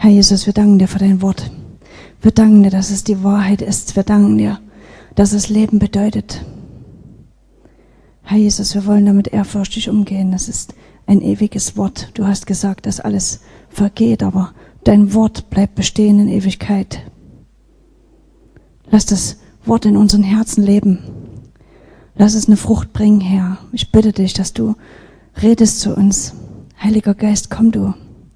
Herr Jesus, wir danken dir für dein Wort. Wir danken dir, dass es die Wahrheit ist. Wir danken dir, dass es Leben bedeutet. Herr Jesus, wir wollen damit ehrfürchtig umgehen. Das ist ein ewiges Wort. Du hast gesagt, dass alles vergeht, aber dein Wort bleibt bestehen in Ewigkeit. Lass das Wort in unseren Herzen leben. Lass es eine Frucht bringen, Herr. Ich bitte dich, dass du redest zu uns. Heiliger Geist, komm du.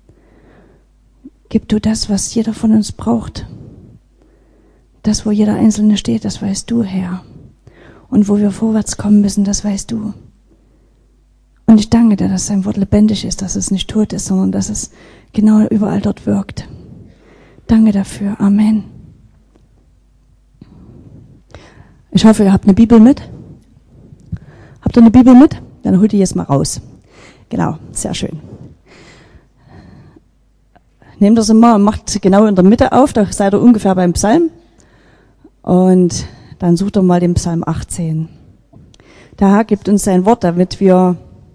Gib du das, was jeder von uns braucht. Das, wo jeder Einzelne steht, das weißt du, Herr. Und wo wir vorwärts kommen müssen, das weißt du. Und ich danke dir, dass dein Wort lebendig ist, dass es nicht tot ist, sondern dass es genau überall dort wirkt. Danke dafür. Amen. Ich hoffe, ihr habt eine Bibel mit. Habt ihr eine Bibel mit? Dann holt die jetzt mal raus. Genau, sehr schön. Nehmt das mal und macht sie genau in der Mitte auf, da seid ihr ungefähr beim Psalm. Und dann sucht ihr mal den Psalm 18. Der Herr gibt uns sein Wort, damit wir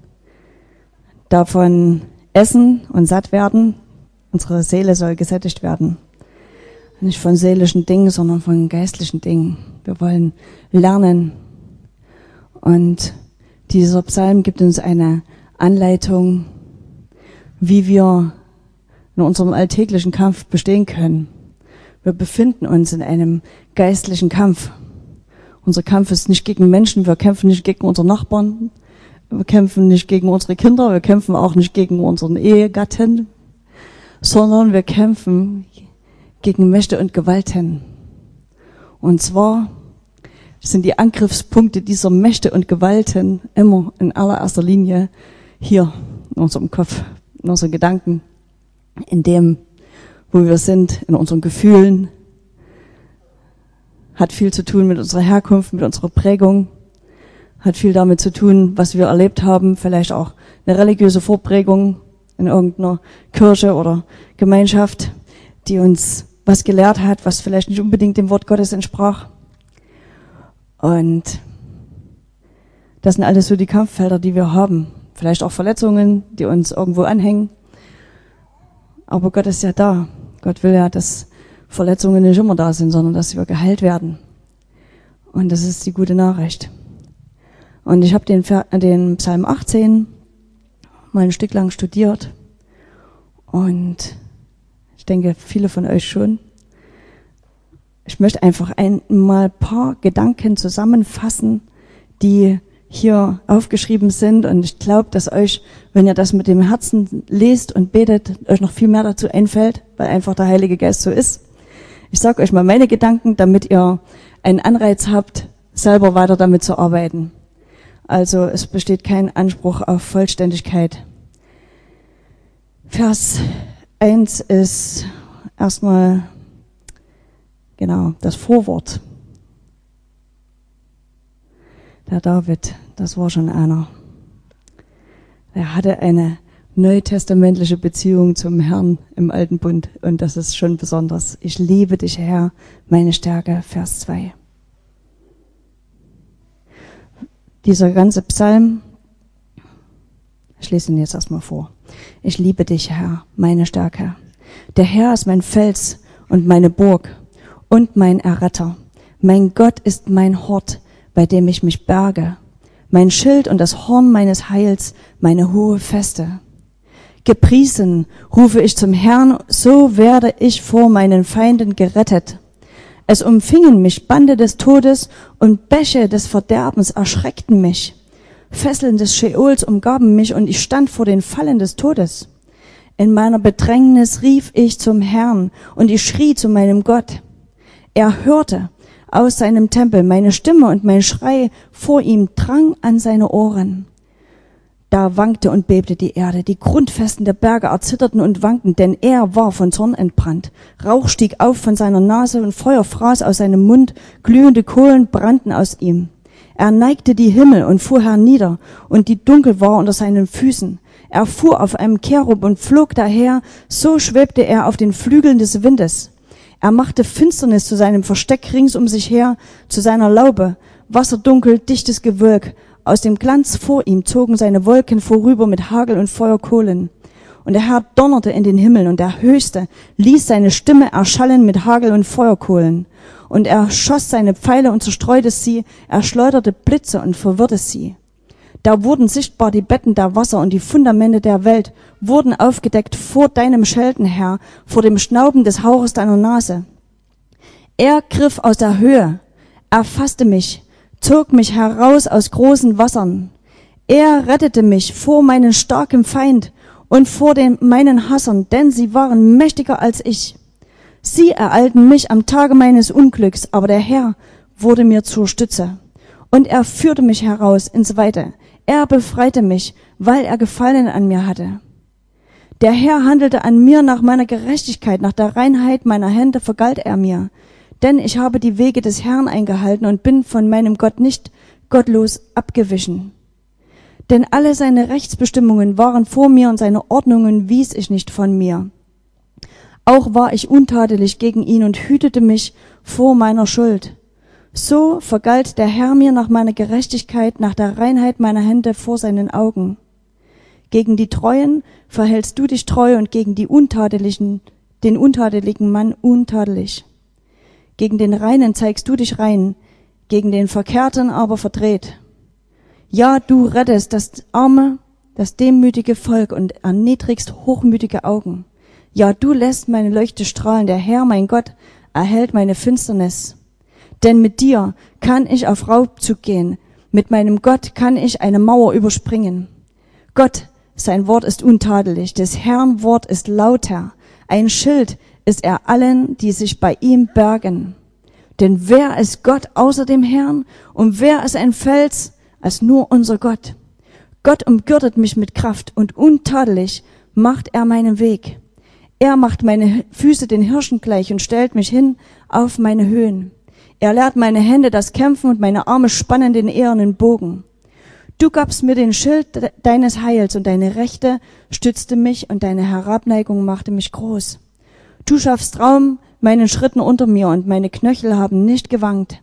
davon essen und satt werden. Unsere Seele soll gesättigt werden. Nicht von seelischen Dingen, sondern von geistlichen Dingen. Wir wollen lernen. Und dieser Psalm gibt uns eine Anleitung, wie wir in unserem alltäglichen Kampf bestehen können. Wir befinden uns in einem geistlichen Kampf. Unser Kampf ist nicht gegen Menschen, wir kämpfen nicht gegen unsere Nachbarn, wir kämpfen nicht gegen unsere Kinder, wir kämpfen auch nicht gegen unseren Ehegatten, sondern wir kämpfen gegen Mächte und Gewalten. Und zwar sind die Angriffspunkte dieser Mächte und Gewalten immer in allererster Linie hier in unserem Kopf, in unseren Gedanken, in dem, wo wir sind, in unseren Gefühlen. Hat viel zu tun mit unserer Herkunft, mit unserer Prägung, hat viel damit zu tun, was wir erlebt haben, vielleicht auch eine religiöse Vorprägung in irgendeiner Kirche oder Gemeinschaft, die uns was gelehrt hat, was vielleicht nicht unbedingt dem Wort Gottes entsprach. Und das sind alles so die Kampffelder, die wir haben. Vielleicht auch Verletzungen, die uns irgendwo anhängen. Aber Gott ist ja da. Gott will ja, dass Verletzungen nicht immer da sind, sondern dass wir geheilt werden. Und das ist die gute Nachricht. Und ich habe den Psalm 18 mal ein Stück lang studiert. Und ich denke, viele von euch schon. Ich möchte einfach einmal ein paar Gedanken zusammenfassen, die hier aufgeschrieben sind. Und ich glaube, dass euch, wenn ihr das mit dem Herzen lest und betet, euch noch viel mehr dazu einfällt, weil einfach der Heilige Geist so ist. Ich sage euch mal meine Gedanken, damit ihr einen Anreiz habt, selber weiter damit zu arbeiten. Also es besteht kein Anspruch auf Vollständigkeit. Vers 1 ist erstmal genau das Vorwort. Der David, das war schon einer. Er hatte eine neutestamentliche Beziehung zum Herrn im Alten Bund und das ist schon besonders. Ich liebe dich, Herr, meine Stärke, Vers 2. Dieser ganze Psalm, ich lese ihn jetzt erstmal vor. Ich liebe dich, Herr, meine Stärke. Der Herr ist mein Fels und meine Burg und mein Erretter. Mein Gott ist mein Hort, bei dem ich mich berge. Mein Schild und das Horn meines Heils, meine hohe Feste. Gepriesen rufe ich zum Herrn, so werde ich vor meinen Feinden gerettet. Es umfingen mich Bande des Todes und Bäche des Verderbens erschreckten mich. Fesseln des Scheols umgaben mich und ich stand vor den Fallen des Todes. In meiner Bedrängnis rief ich zum Herrn und ich schrie zu meinem Gott. Er hörte aus seinem Tempel meine Stimme und mein Schrei vor ihm drang an seine Ohren. Da wankte und bebte die Erde, die Grundfesten der Berge erzitterten und wankten, denn er war von Zorn entbrannt. Rauch stieg auf von seiner Nase und Feuer fraß aus seinem Mund, glühende Kohlen brannten aus ihm. Er neigte die Himmel und fuhr hernieder, und die Dunkel war unter seinen Füßen. Er fuhr auf einem Cherub und flog daher, so schwebte er auf den Flügeln des Windes. Er machte Finsternis zu seinem Versteck rings um sich her, zu seiner Laube, wasserdunkel, dichtes Gewölk. Aus dem Glanz vor ihm zogen seine Wolken vorüber mit Hagel und Feuerkohlen. Und der Herr donnerte in den Himmel, und der Höchste ließ seine Stimme erschallen mit Hagel und Feuerkohlen. Und er schoss seine Pfeile und zerstreute sie, er schleuderte Blitze und verwirrte sie. Da wurden sichtbar die Betten der Wasser und die Fundamente der Welt wurden aufgedeckt vor deinem Schelten, Herr, vor dem Schnauben des Hauches deiner Nase. Er griff aus der Höhe, erfasste mich, zog mich heraus aus großen Wassern. Er rettete mich vor meinen starken Feind und vor meinen Hassern, denn sie waren mächtiger als ich. Sie ereilten mich am Tage meines Unglücks, aber der Herr wurde mir zur Stütze. Und er führte mich heraus ins Weite. Er befreite mich, weil er Gefallen an mir hatte. Der Herr handelte an mir nach meiner Gerechtigkeit, nach der Reinheit meiner Hände vergalt er mir. Denn ich habe die Wege des Herrn eingehalten und bin von meinem Gott nicht gottlos abgewichen. Denn alle seine Rechtsbestimmungen waren vor mir und seine Ordnungen wies ich nicht von mir. Auch war ich untadelig gegen ihn und hütete mich vor meiner Schuld. So vergalt der Herr mir nach meiner Gerechtigkeit, nach der Reinheit meiner Hände vor seinen Augen. Gegen die Treuen verhältst du dich treu und gegen den untadeligen Mann untadelig. Gegen den Reinen zeigst du dich rein, gegen den Verkehrten aber verdreht. Ja, du rettest das arme, das demütige Volk und erniedrigst hochmütige Augen. Ja, du lässt meine Leuchte strahlen, der Herr, mein Gott, erhält meine Finsternis. Denn mit dir kann ich auf Raubzug gehen, mit meinem Gott kann ich eine Mauer überspringen. Gott, sein Wort ist untadelig, des Herrn Wort ist lauter, ein Schild ist er allen, die sich bei ihm bergen. Denn wer ist Gott außer dem Herrn, und wer ist ein Fels als nur unser Gott? Gott umgürtet mich mit Kraft, und untadelig macht er meinen Weg. Er macht meine Füße den Hirschen gleich und stellt mich hin auf meine Höhen. Er lehrt meine Hände das Kämpfen und meine Arme spannen den ehernen Bogen. Du gabst mir den Schild deines Heils und deine Rechte stützte mich und deine Herabneigung machte mich groß. Du schaffst Raum meinen Schritten unter mir und meine Knöchel haben nicht gewankt.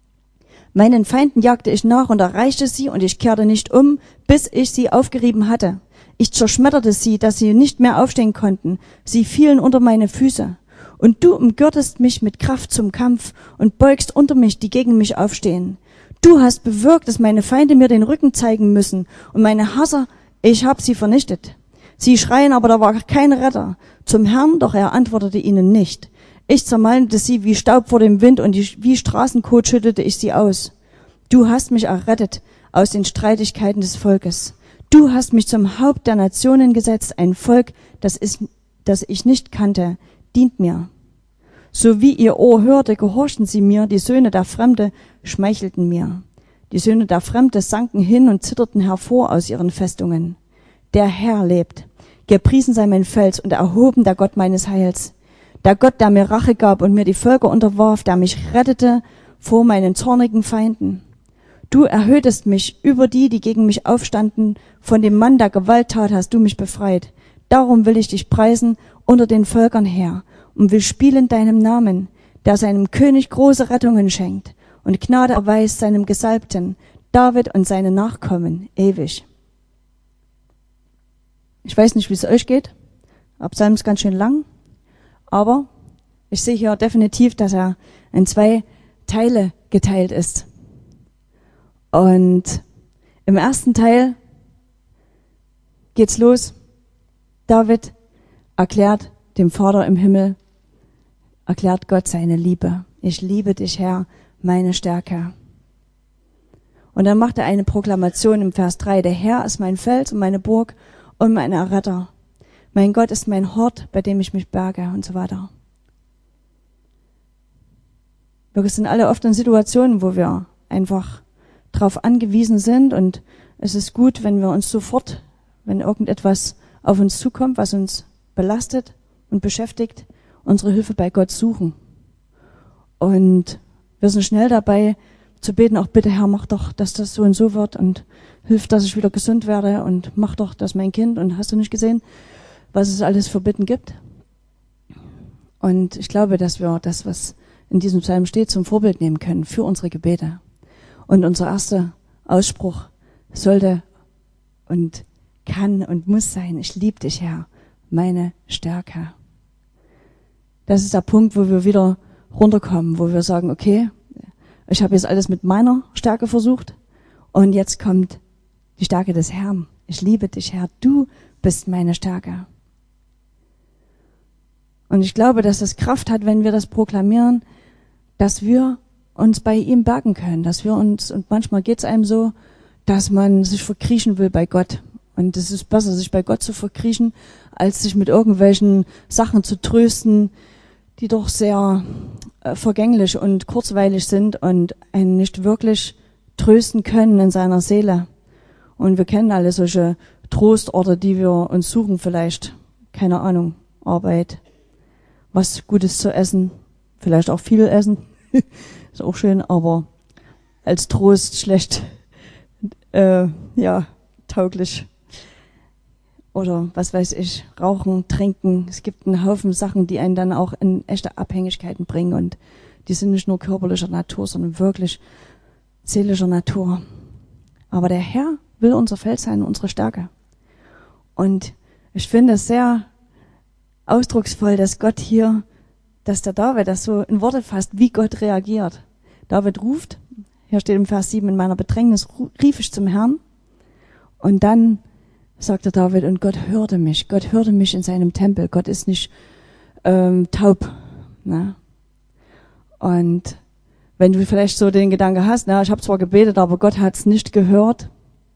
Meinen Feinden jagte ich nach und erreichte sie und ich kehrte nicht um, bis ich sie aufgerieben hatte. Ich zerschmetterte sie, dass sie nicht mehr aufstehen konnten. Sie fielen unter meine Füße. Und du umgürtest mich mit Kraft zum Kampf und beugst unter mich, die gegen mich aufstehen. Du hast bewirkt, dass meine Feinde mir den Rücken zeigen müssen und meine Hasser, ich hab sie vernichtet. Sie schreien, aber da war kein Retter. Zum Herrn, doch er antwortete ihnen nicht. Ich zermalmte sie wie Staub vor dem Wind und wie Straßenkot schüttelte ich sie aus. Du hast mich errettet aus den Streitigkeiten des Volkes. Du hast mich zum Haupt der Nationen gesetzt, ein Volk, das ich nicht kannte, dient mir. So wie ihr Ohr hörte, gehorchten sie mir, die Söhne der Fremde schmeichelten mir. Die Söhne der Fremde sanken hin und zitterten hervor aus ihren Festungen. Der Herr lebt, gepriesen sei mein Fels und erhoben der Gott meines Heils. Der Gott, der mir Rache gab und mir die Völker unterwarf, der mich rettete vor meinen zornigen Feinden. Du erhöhtest mich über die gegen mich aufstanden. Von dem Mann der Gewalttat hast du mich befreit. Darum will ich dich preisen unter den Völkern her und will spielen deinem Namen, der seinem König große Rettungen schenkt und Gnade erweist seinem Gesalbten, David und seine Nachkommen ewig. Ich weiß nicht, wie es euch geht. Der Psalm ist ganz schön lang, aber ich sehe hier definitiv, dass er in 2 Teile geteilt ist. Und im ersten Teil geht's los. David erklärt dem Vater im Himmel, erklärt Gott seine Liebe. Ich liebe dich, Herr, meine Stärke. Und dann macht er eine Proklamation im Vers 3. Der Herr ist mein Fels und meine Burg und mein Erretter. Mein Gott ist mein Hort, bei dem ich mich berge und so weiter. Wir sind alle oft in Situationen, wo wir einfach darauf angewiesen sind und es ist gut, wenn wir uns sofort, wenn irgendetwas auf uns zukommt, was uns belastet und beschäftigt, unsere Hilfe bei Gott suchen. Und wir sind schnell dabei zu beten, auch bitte Herr, mach doch, dass das so und so wird und hilf, dass ich wieder gesund werde und mach doch, dass mein Kind, und hast du nicht gesehen, was es alles für Bitten gibt? Und ich glaube, dass wir das, was in diesem Psalm steht, zum Vorbild nehmen können für unsere Gebete. Und unser erster Ausspruch sollte und kann und muss sein: Ich liebe dich, Herr, meine Stärke. Das ist der Punkt, wo wir wieder runterkommen, wo wir sagen, okay, ich habe jetzt alles mit meiner Stärke versucht und jetzt kommt die Stärke des Herrn. Ich liebe dich, Herr, du bist meine Stärke. Und ich glaube, dass das Kraft hat, wenn wir das proklamieren, dass wir uns bei ihm bergen können, dass wir uns, und manchmal geht es einem so, dass man sich verkriechen will bei Gott. Und es ist besser, sich bei Gott zu verkriechen, als sich mit irgendwelchen Sachen zu trösten, die doch sehr vergänglich und kurzweilig sind und einen nicht wirklich trösten können in seiner Seele. Und wir kennen alle solche Trostorte, die wir uns suchen vielleicht. Keine Ahnung, Arbeit, was Gutes zu essen, vielleicht auch viel essen, ist auch schön, aber als Trost schlecht, tauglich. Oder was weiß ich, rauchen, trinken. Es gibt einen Haufen Sachen, die einen dann auch in echte Abhängigkeiten bringen. Und die sind nicht nur körperlicher Natur, sondern wirklich seelischer Natur. Aber der Herr will unser Fels sein, unsere Stärke. Und ich finde es sehr ausdrucksvoll, dass Gott hier, dass der David das so in Worte fasst, wie Gott reagiert. David ruft, hier steht im Vers 7, in meiner Bedrängnis rief ich zum Herrn. Und dann sagte David, und Gott hörte mich. Gott hörte mich in seinem Tempel. Gott ist nicht taub. Ne? Und wenn du vielleicht so den Gedanke hast, ich habe zwar gebetet, aber Gott hat es nicht gehört,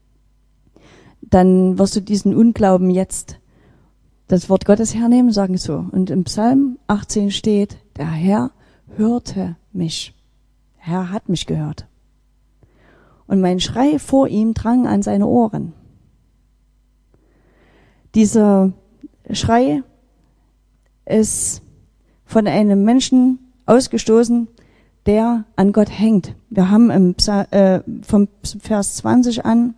dann wirst du diesen Unglauben jetzt das Wort Gottes hernehmen, sagen so. Und im Psalm 18 steht, der Herr hörte mich. Der Herr hat mich gehört. Und mein Schrei vor ihm drang an seine Ohren. Dieser Schrei ist von einem Menschen ausgestoßen, der an Gott hängt. Wir haben vom Vers 20 an,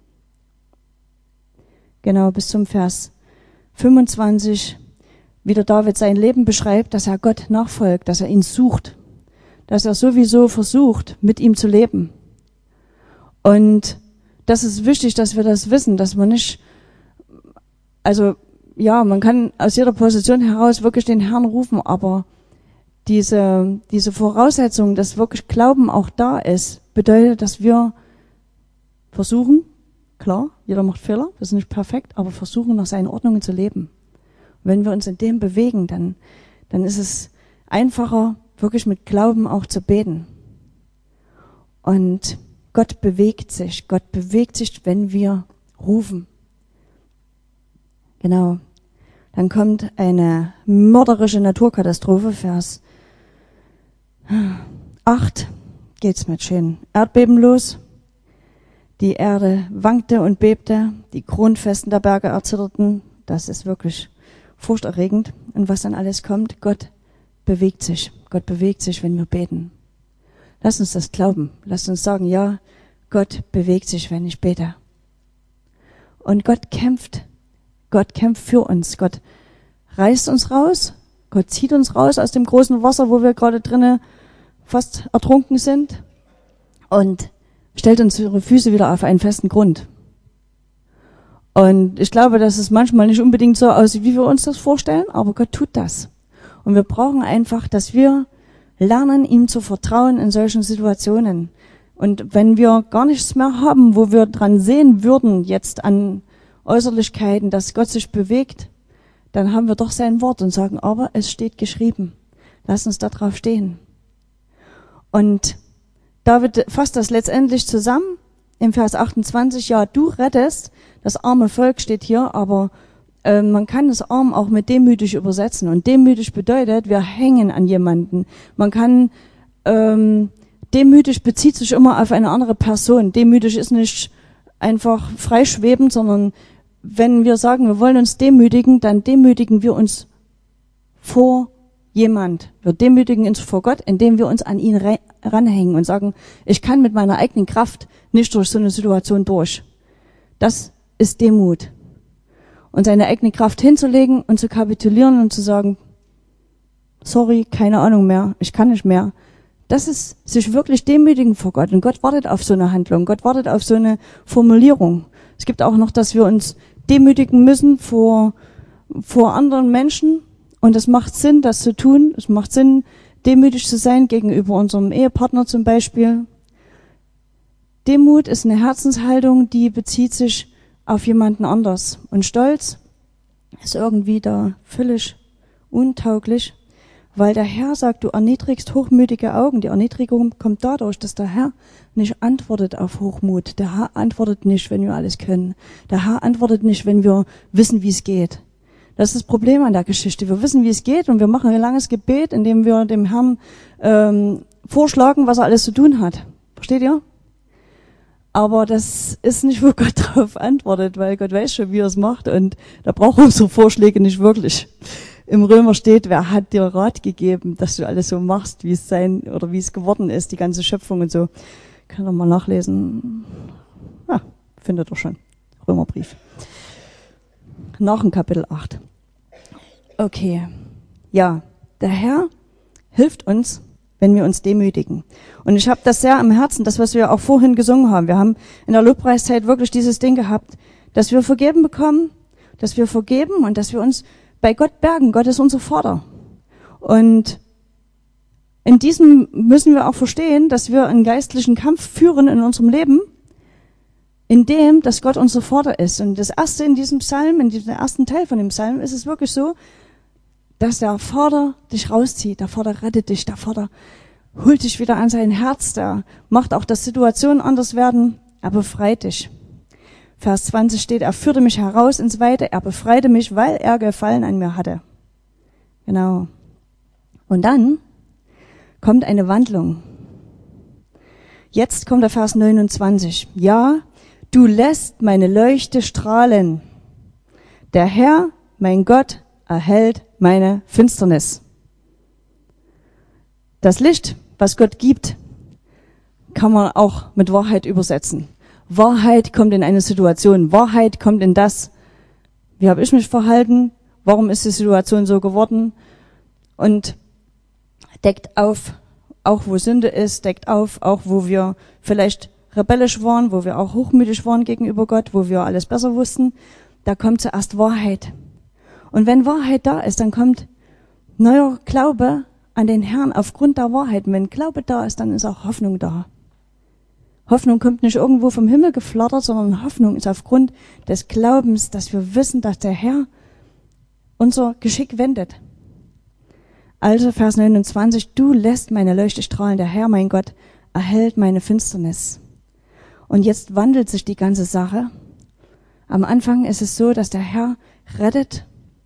genau bis zum Vers 25, wie der David sein Leben beschreibt, dass er Gott nachfolgt, dass er ihn sucht, dass er sowieso versucht, mit ihm zu leben. Und das ist wichtig, dass wir das wissen, dass man nicht, man kann aus jeder Position heraus wirklich den Herrn rufen, aber diese Voraussetzung, dass wirklich Glauben auch da ist, bedeutet, dass wir versuchen, klar, jeder macht Fehler, wir sind nicht perfekt, aber versuchen, nach seinen Ordnungen zu leben. Und wenn wir uns in dem bewegen, dann ist es einfacher, wirklich mit Glauben auch zu beten. Und Gott bewegt sich, wenn wir rufen. Genau. Dann kommt eine mörderische Naturkatastrophe, Vers 8, geht's mit schön Erdbeben los. Die Erde wankte und bebte, die Grundfesten der Berge erzitterten. Das ist wirklich furchterregend. Und was dann alles kommt, Gott bewegt sich. Gott bewegt sich, wenn wir beten. Lass uns das glauben. Lass uns sagen, ja, Gott bewegt sich, wenn ich bete. Und Gott kämpft. Gott kämpft für uns. Gott reißt uns raus. Gott zieht uns raus aus dem großen Wasser, wo wir gerade drinnen fast ertrunken sind. Und stellt unsere Füße wieder auf einen festen Grund. Und ich glaube, dass es manchmal nicht unbedingt so aussieht, wie wir uns das vorstellen, aber Gott tut das. Und wir brauchen einfach, dass wir lernen, ihm zu vertrauen in solchen Situationen. Und wenn wir gar nichts mehr haben, wo wir dran sehen würden, jetzt an Äußerlichkeiten, dass Gott sich bewegt, dann haben wir doch sein Wort und sagen, aber es steht geschrieben. Lass uns da drauf stehen. Und David fasst das letztendlich zusammen im Vers 28, ja, du rettest, das arme Volk steht hier, aber man kann das arm auch mit demütig übersetzen. Und demütig bedeutet, wir hängen an jemanden. Man kann, demütig bezieht sich immer auf eine andere Person. Demütig ist nicht einfach freischwebend, sondern wenn wir sagen, wir wollen uns demütigen, dann demütigen wir uns vor jemand. Wir demütigen uns vor Gott, indem wir uns an ihn ranhängen und sagen, ich kann mit meiner eigenen Kraft nicht durch so eine Situation durch. Das ist Demut. Und seine eigene Kraft hinzulegen und zu kapitulieren und zu sagen, sorry, keine Ahnung mehr, ich kann nicht mehr. Das ist sich wirklich demütigen vor Gott. Und Gott wartet auf so eine Handlung. Gott wartet auf so eine Formulierung. Es gibt auch noch, dass wir uns demütigen müssen vor vor anderen Menschen und es macht Sinn, das zu tun. Es macht Sinn, demütig zu sein gegenüber unserem Ehepartner zum Beispiel. Demut ist eine Herzenshaltung, die bezieht sich auf jemanden anders. Und Stolz ist irgendwie da völlig untauglich, weil der Herr sagt, du erniedrigst hochmütige Augen. Die Erniedrigung kommt dadurch, dass der Herr nicht antwortet auf Hochmut. Der Herr antwortet nicht, wenn wir alles können. Der Herr antwortet nicht, wenn wir wissen, wie es geht. Das ist das Problem an der Geschichte. Wir wissen, wie es geht und wir machen ein langes Gebet, in dem wir dem Herrn vorschlagen, was er alles zu tun hat. Versteht ihr? Aber das ist nicht, wo Gott darauf antwortet, weil Gott weiß schon, wie er es macht und da braucht er unsere Vorschläge nicht wirklich. Im Römer steht, wer hat dir Rat gegeben, dass du alles so machst, wie es sein oder wie es geworden ist, die ganze Schöpfung und so. Könnt ihr mal nachlesen. Ja, findet ihr schon. Römerbrief. Nach dem Kapitel 8. Okay. Ja, der Herr hilft uns, wenn wir uns demütigen. Und ich habe das sehr am Herzen, das, was wir auch vorhin gesungen haben. Wir haben in der Lobpreiszeit wirklich dieses Ding gehabt, dass wir vergeben bekommen, dass wir vergeben und dass wir uns bei Gott bergen. Gott ist unser Vater. Und in diesem müssen wir auch verstehen, dass wir einen geistlichen Kampf führen in unserem Leben, in dem, dass Gott unser Vater ist. Und das erste in diesem Psalm, in diesem ersten Teil von dem Psalm, ist es wirklich so, dass der Vater dich rauszieht, der Vater rettet dich, der Vater holt dich wieder an sein Herz, der macht auch, dass Situationen anders werden, er befreit dich. Vers 20 steht, er führte mich heraus ins Weite, er befreite mich, weil er Gefallen an mir hatte. Genau. Und dann kommt eine Wandlung. Jetzt kommt der Vers 29. Ja, du lässt meine Leuchte strahlen. Der Herr, mein Gott, erhellt meine Finsternis. Das Licht, was Gott gibt, kann man auch mit Wahrheit übersetzen. Wahrheit kommt in eine Situation. Wahrheit kommt in das, wie habe ich mich verhalten, warum ist die Situation so geworden und deckt auf, auch wo Sünde ist, deckt auf, auch wo wir vielleicht rebellisch waren, wo wir auch hochmütig waren gegenüber Gott, wo wir alles besser wussten. Da kommt zuerst Wahrheit. Und wenn Wahrheit da ist, dann kommt neuer Glaube an den Herrn aufgrund der Wahrheit. Und wenn Glaube da ist, dann ist auch Hoffnung da. Hoffnung kommt nicht irgendwo vom Himmel geflattert, sondern Hoffnung ist aufgrund des Glaubens, dass wir wissen, dass der Herr unser Geschick wendet. Also Vers 29, du lässt meine Leuchte strahlen, der Herr, mein Gott, erhellt meine Finsternis. Und jetzt wandelt sich die ganze Sache. Am Anfang ist es so, dass der Herr rettet.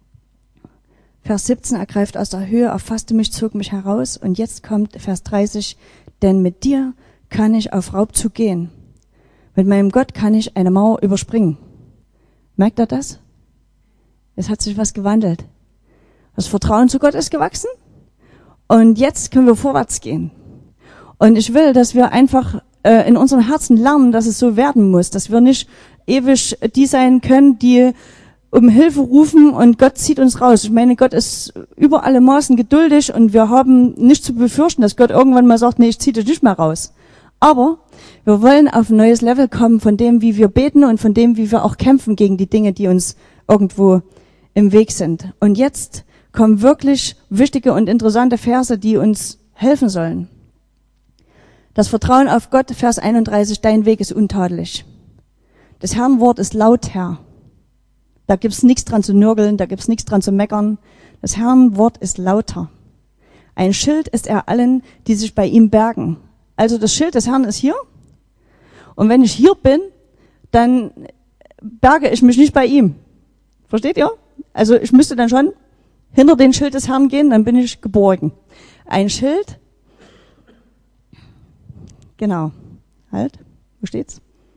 Vers 17, er greift aus der Höhe, erfasste mich, zog mich heraus. Und jetzt kommt Vers 30, denn mit dir kann ich auf Raubzug gehen. Mit meinem Gott kann ich eine Mauer überspringen. Merkt ihr das? Es hat sich was gewandelt. Das Vertrauen zu Gott ist gewachsen. Und jetzt können wir vorwärts gehen. Und ich will, dass wir einfach in unserem Herzen lernen, dass es so werden muss, dass wir nicht ewig die sein können, die um Hilfe rufen und Gott zieht uns raus. Ich meine, Gott ist über alle Maßen geduldig und wir haben nicht zu befürchten, dass Gott irgendwann mal sagt, nee, ich ziehe dich nicht mehr raus. Aber wir wollen auf ein neues Level kommen von dem, wie wir beten und von dem, wie wir auch kämpfen gegen die Dinge, die uns irgendwo im Weg sind. Und jetzt kommen wirklich wichtige und interessante Verse, die uns helfen sollen. Das Vertrauen auf Gott, Vers 31, dein Weg ist untadelig. Das Herrn Wort ist laut, Herr. Da gibt's nichts dran zu nörgeln, da gibt's nichts dran zu meckern. Das Herrn Wort ist lauter. Ein Schild ist er allen, die sich bei ihm bergen. Also das Schild des Herrn ist hier. Und wenn ich hier bin, dann berge ich mich nicht bei ihm. Versteht ihr? Also ich müsste dann schon hinter den Schild des Herrn gehen, dann bin ich geborgen. Ein Schild, genau, halt, wo steht's?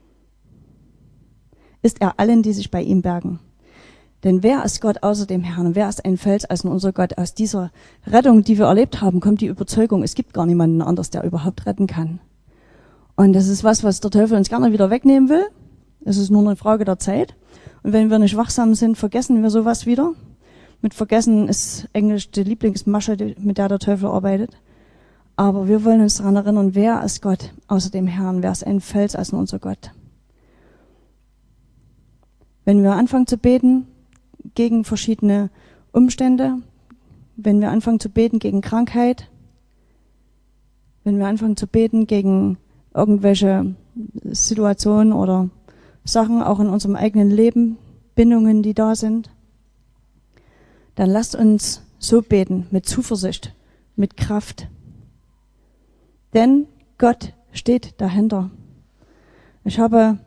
Ist er allen, die sich bei ihm bergen. Denn wer ist Gott außer dem Herrn? Wer ist ein Fels als unser Gott? Aus dieser Rettung, die wir erlebt haben, kommt die Überzeugung, es gibt gar niemanden anders, der überhaupt retten kann. Und das ist was der Teufel uns gerne wieder wegnehmen will. Es ist nur eine Frage der Zeit. Und wenn wir nicht wachsam sind, vergessen wir sowas wieder. Mit Vergessen ist Englisch die Lieblingsmasche, mit der Teufel arbeitet. Aber wir wollen uns daran erinnern, wer ist Gott außer dem Herrn? Wer ist ein Fels als unser Gott? Wenn wir anfangen zu beten, gegen verschiedene Umstände, wenn wir anfangen zu beten gegen Krankheit, wenn wir anfangen zu beten gegen irgendwelche Situationen oder Sachen auch in unserem eigenen Leben, Bindungen, die da sind, dann lasst uns so beten, mit Zuversicht, mit Kraft. Denn Gott steht dahinter. Ich habe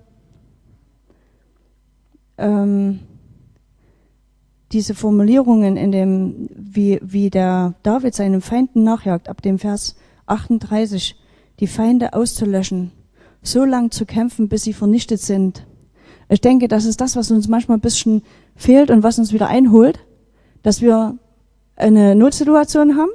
diese Formulierungen in dem, wie der David seinen Feinden nachjagt, ab dem Vers 38, die Feinde auszulöschen, so lang zu kämpfen, bis sie vernichtet sind. Ich denke, das ist das, was uns manchmal ein bisschen fehlt und was uns wieder einholt, dass wir eine Notsituation haben.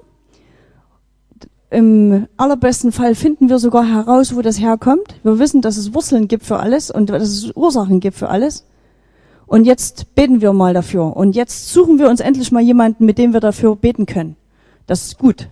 Im allerbesten Fall finden wir sogar heraus, wo das herkommt. Wir wissen, dass es Wurzeln gibt für alles und dass es Ursachen gibt für alles. Und jetzt beten wir mal dafür. Und jetzt suchen wir uns endlich mal jemanden, mit dem wir dafür beten können. Das ist gut.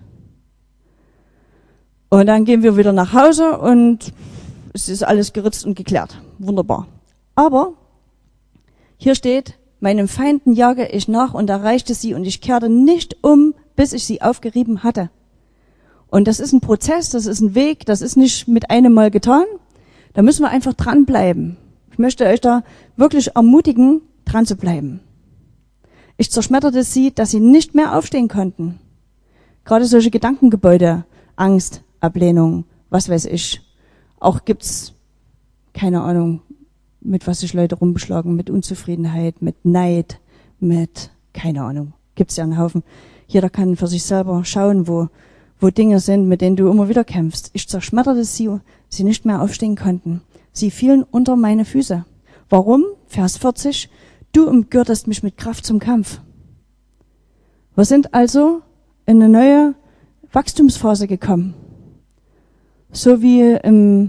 Und dann gehen wir wieder nach Hause und es ist alles geritzt und geklärt. Wunderbar. Aber hier steht, meinen Feinden jage ich nach und erreichte sie und ich kehrte nicht um, bis ich sie aufgerieben hatte. Und das ist ein Prozess, das ist ein Weg, das ist nicht mit einem Mal getan. Da müssen wir einfach dranbleiben. Ich möchte euch da wirklich ermutigen, dran zu bleiben. Ich zerschmetterte sie, dass sie nicht mehr aufstehen konnten. Gerade solche Gedankengebäude, Angst, Ablehnung, was weiß ich. Auch gibt's, keine Ahnung, mit was sich Leute rumbeschlagen, mit Unzufriedenheit, mit Neid, mit, keine Ahnung, gibt's ja einen Haufen. Jeder kann für sich selber schauen, wo Dinge sind, mit denen du immer wieder kämpfst. Ich zerschmetterte sie nicht mehr aufstehen konnten. Sie fielen unter meine Füße. Warum? Vers 40. Du umgürtest mich mit Kraft zum Kampf. Wir sind also in eine neue Wachstumsphase gekommen. So wie im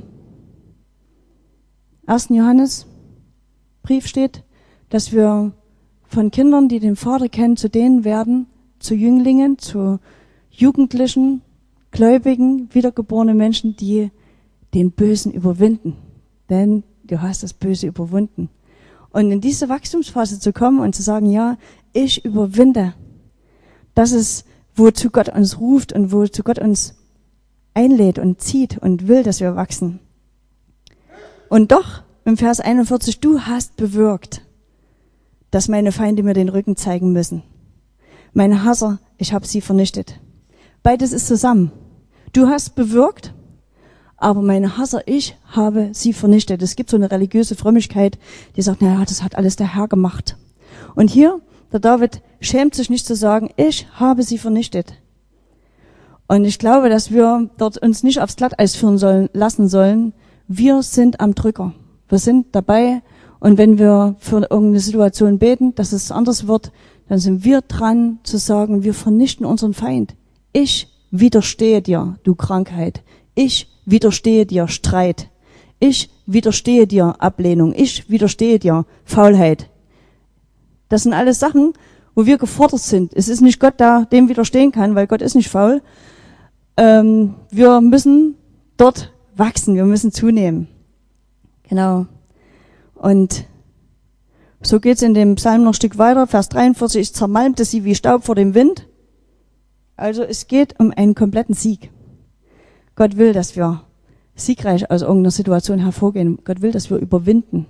1. Johannesbrief steht, dass wir von Kindern, die den Vater kennen, zu denen werden, zu Jünglingen, zu Jugendlichen, Gläubigen, wiedergeborene Menschen, die den Bösen überwinden. Denn du hast das Böse überwunden. Und in diese Wachstumsphase zu kommen und zu sagen, ja, ich überwinde, das ist, wozu Gott uns ruft und wozu Gott uns einlädt und zieht und will, dass wir wachsen. Und doch, im Vers 41, du hast bewirkt, dass meine Feinde mir den Rücken zeigen müssen. Meine Hasser, ich habe sie vernichtet. Beides ist zusammen. Du hast bewirkt, aber meine Hasser, ich habe sie vernichtet. Es gibt so eine religiöse Frömmigkeit, die sagt, naja, das hat alles der Herr gemacht. Und hier, der David schämt sich nicht zu sagen, ich habe sie vernichtet. Und ich glaube, dass wir dort uns nicht aufs Glatteis führen lassen sollen. Wir sind am Drücker. Wir sind dabei. Und wenn wir für irgendeine Situation beten, dass es anders wird, dann sind wir dran zu sagen, wir vernichten unseren Feind. Ich widerstehe dir, du Krankheit. Ich widerstehe dir Streit. Ich widerstehe dir Ablehnung. Ich widerstehe dir Faulheit. Das sind alles Sachen, wo wir gefordert sind. Es ist nicht Gott, der dem widerstehen kann, weil Gott ist nicht faul. Wir müssen dort wachsen, wir müssen zunehmen. Genau. Und so geht's in dem Psalm noch ein Stück weiter, Vers 43, ich zermalmte sie wie Staub vor dem Wind. Also es geht um einen kompletten Sieg. Gott will, dass wir siegreich aus irgendeiner Situation hervorgehen. Gott will, dass wir überwinden.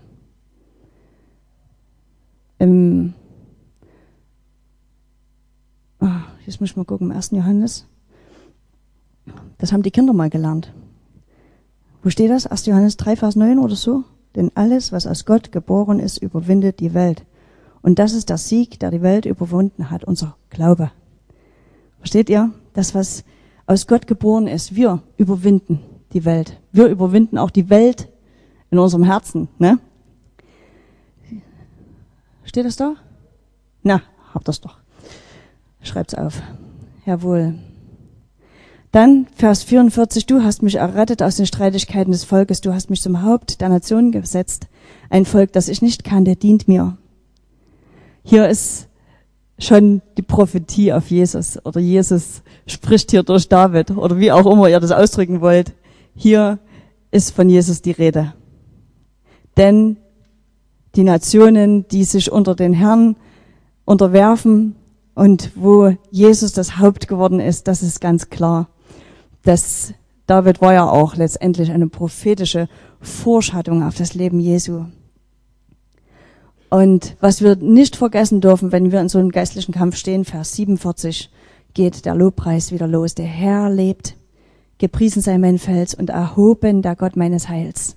Jetzt muss ich mal gucken, im 1. Johannes. Das haben die Kinder mal gelernt. Wo steht das? 1. Johannes 3, Vers 9 oder so? Denn alles, was aus Gott geboren ist, überwindet die Welt. Und das ist der Sieg, der die Welt überwunden hat, unser Glaube. Versteht ihr? Das, was aus Gott geboren ist, wir überwinden die Welt. Wir überwinden auch die Welt in unserem Herzen, ne? Steht das da? Na, habt ihr's doch. Schreibt's auf. Jawohl. Dann, Vers 44, du hast mich errettet aus den Streitigkeiten des Volkes, du hast mich zum Haupt der Nationen gesetzt. Ein Volk, das ich nicht kannte, dient mir. Hier ist schon die Prophetie auf Jesus, oder Jesus spricht hier durch David, oder wie auch immer ihr das ausdrücken wollt. Hier ist von Jesus die Rede. Denn die Nationen, die sich unter den Herrn unterwerfen und wo Jesus das Haupt geworden ist, das ist ganz klar. David war ja auch letztendlich eine prophetische Vorschattung auf das Leben Jesu. Und was wir nicht vergessen dürfen, wenn wir in so einem geistlichen Kampf stehen, Vers 47, geht der Lobpreis wieder los. Der Herr lebt, gepriesen sei mein Fels und erhoben der Gott meines Heils.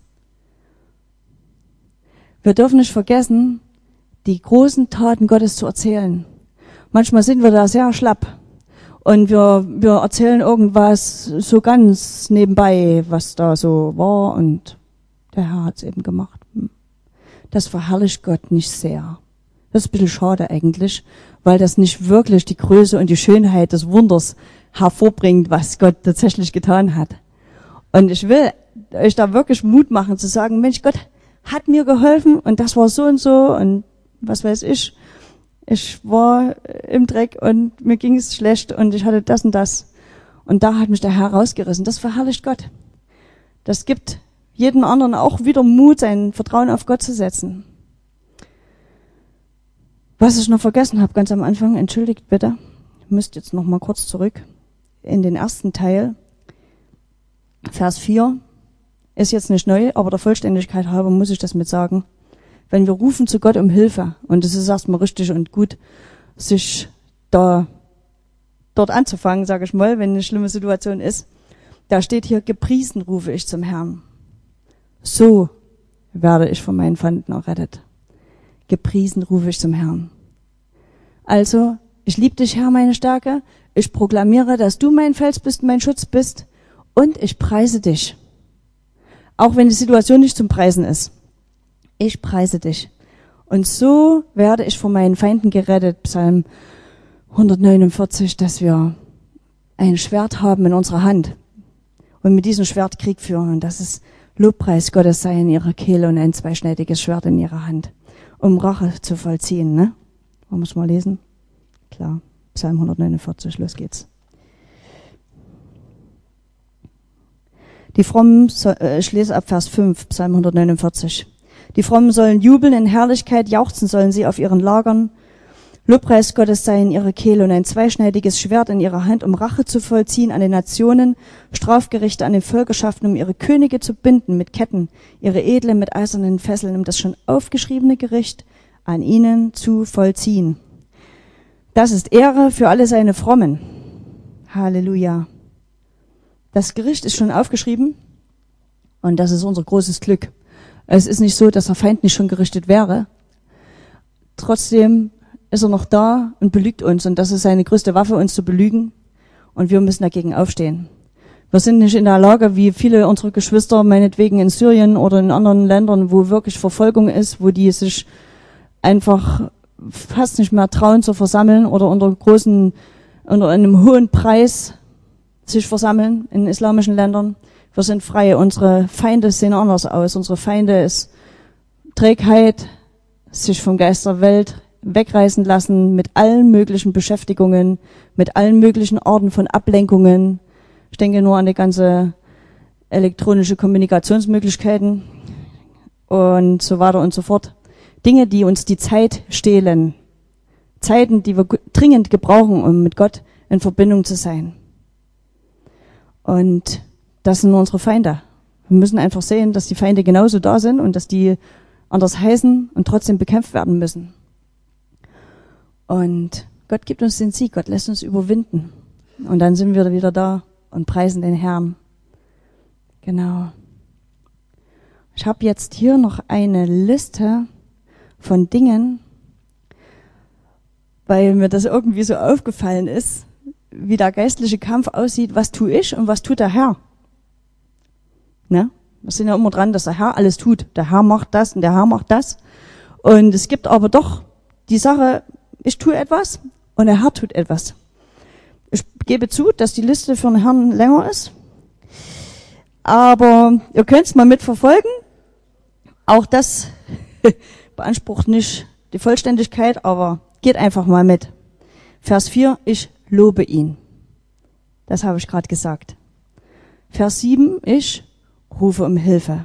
Wir dürfen nicht vergessen, die großen Taten Gottes zu erzählen. Manchmal sind wir da sehr schlapp und wir erzählen irgendwas so ganz nebenbei, was da so war und der Herr hat es eben gemacht. Das verherrlicht Gott nicht sehr. Das ist ein bisschen schade eigentlich, weil das nicht wirklich die Größe und die Schönheit des Wunders hervorbringt, was Gott tatsächlich getan hat. Und ich will euch da wirklich Mut machen zu sagen, Mensch, Gott hat mir geholfen und das war so und was weiß ich. Ich war im Dreck und mir ging es schlecht und ich hatte das und das. Und da hat mich der Herr rausgerissen. Das verherrlicht Gott. Das gibt jedem anderen auch wieder Mut, sein Vertrauen auf Gott zu setzen. Was ich noch vergessen habe, ganz am Anfang, entschuldigt bitte, ich müsste jetzt noch mal kurz zurück in den ersten Teil. Vers 4 ist jetzt nicht neu, aber der Vollständigkeit halber muss ich das mit sagen. Wenn wir rufen zu Gott um Hilfe, und es ist erstmal richtig und gut, sich dort anzufangen, sage ich mal, wenn eine schlimme Situation ist, da steht hier, gepriesen rufe ich zum Herrn. So werde ich von meinen Feinden errettet. Gepriesen rufe ich zum Herrn. Also, ich liebe dich, Herr, meine Stärke. Ich proklamiere, dass du mein Fels bist, mein Schutz bist. Und ich preise dich. Auch wenn die Situation nicht zum Preisen ist. Ich preise dich. Und so werde ich von meinen Feinden gerettet. Psalm 149, dass wir ein Schwert haben in unserer Hand. Und mit diesem Schwert Krieg führen. Und das ist Lobpreis Gottes sei in ihrer Kehle und ein zweischneidiges Schwert in ihrer Hand. Um Rache zu vollziehen, ne? Wollen wir es mal lesen? Klar. Psalm 149, los geht's. Die Frommen, ich lese ab Vers 5, Psalm 149. Die Frommen sollen jubeln in Herrlichkeit, jauchzen sollen sie auf ihren Lagern. Lobpreis Gottes sei in ihrer Kehle und ein zweischneidiges Schwert in ihrer Hand, um Rache zu vollziehen an den Nationen, Strafgerichte an den Völkerschaften, um ihre Könige zu binden mit Ketten, ihre Edle mit eisernen Fesseln, um das schon aufgeschriebene Gericht an ihnen zu vollziehen. Das ist Ehre für alle seine Frommen. Halleluja. Das Gericht ist schon aufgeschrieben und das ist unser großes Glück. Es ist nicht so, dass der Feind nicht schon gerichtet wäre. Trotzdem ist er noch da und belügt uns und das ist seine größte Waffe, uns zu belügen und wir müssen dagegen aufstehen. Wir sind nicht in der Lage, wie viele unserer Geschwister, meinetwegen in Syrien oder in anderen Ländern, wo wirklich Verfolgung ist, wo die sich einfach fast nicht mehr trauen zu versammeln oder unter einem hohen Preis sich versammeln in islamischen Ländern. Wir sind frei. Unsere Feinde sehen anders aus. Unsere Feinde ist Trägheit, sich vom Geist der Welt wegreißen lassen mit allen möglichen Beschäftigungen, mit allen möglichen Arten von Ablenkungen. Ich denke nur an die ganze elektronische Kommunikationsmöglichkeiten und so weiter und so fort. Dinge, die uns die Zeit stehlen. Zeiten, die wir dringend gebrauchen, um mit Gott in Verbindung zu sein. Und das sind unsere Feinde. Wir müssen einfach sehen, dass die Feinde genauso da sind und dass die anders heißen und trotzdem bekämpft werden müssen. Und Gott gibt uns den Sieg, Gott lässt uns überwinden. Und dann sind wir wieder da und preisen den Herrn. Genau. Ich habe jetzt hier noch eine Liste von Dingen, weil mir das irgendwie so aufgefallen ist, wie der geistliche Kampf aussieht, was tue ich und was tut der Herr. Ne? Wir sind ja immer dran, dass der Herr alles tut. Der Herr macht das und der Herr macht das. Und es gibt aber doch die Sache, ich tue etwas und der Herr tut etwas. Ich gebe zu, dass die Liste für den Herrn länger ist. Aber ihr könnt es mal mitverfolgen. Auch das beansprucht nicht die Vollständigkeit, aber geht einfach mal mit. Vers 4, ich lobe ihn. Das habe ich gerade gesagt. Vers 7, ich rufe um Hilfe.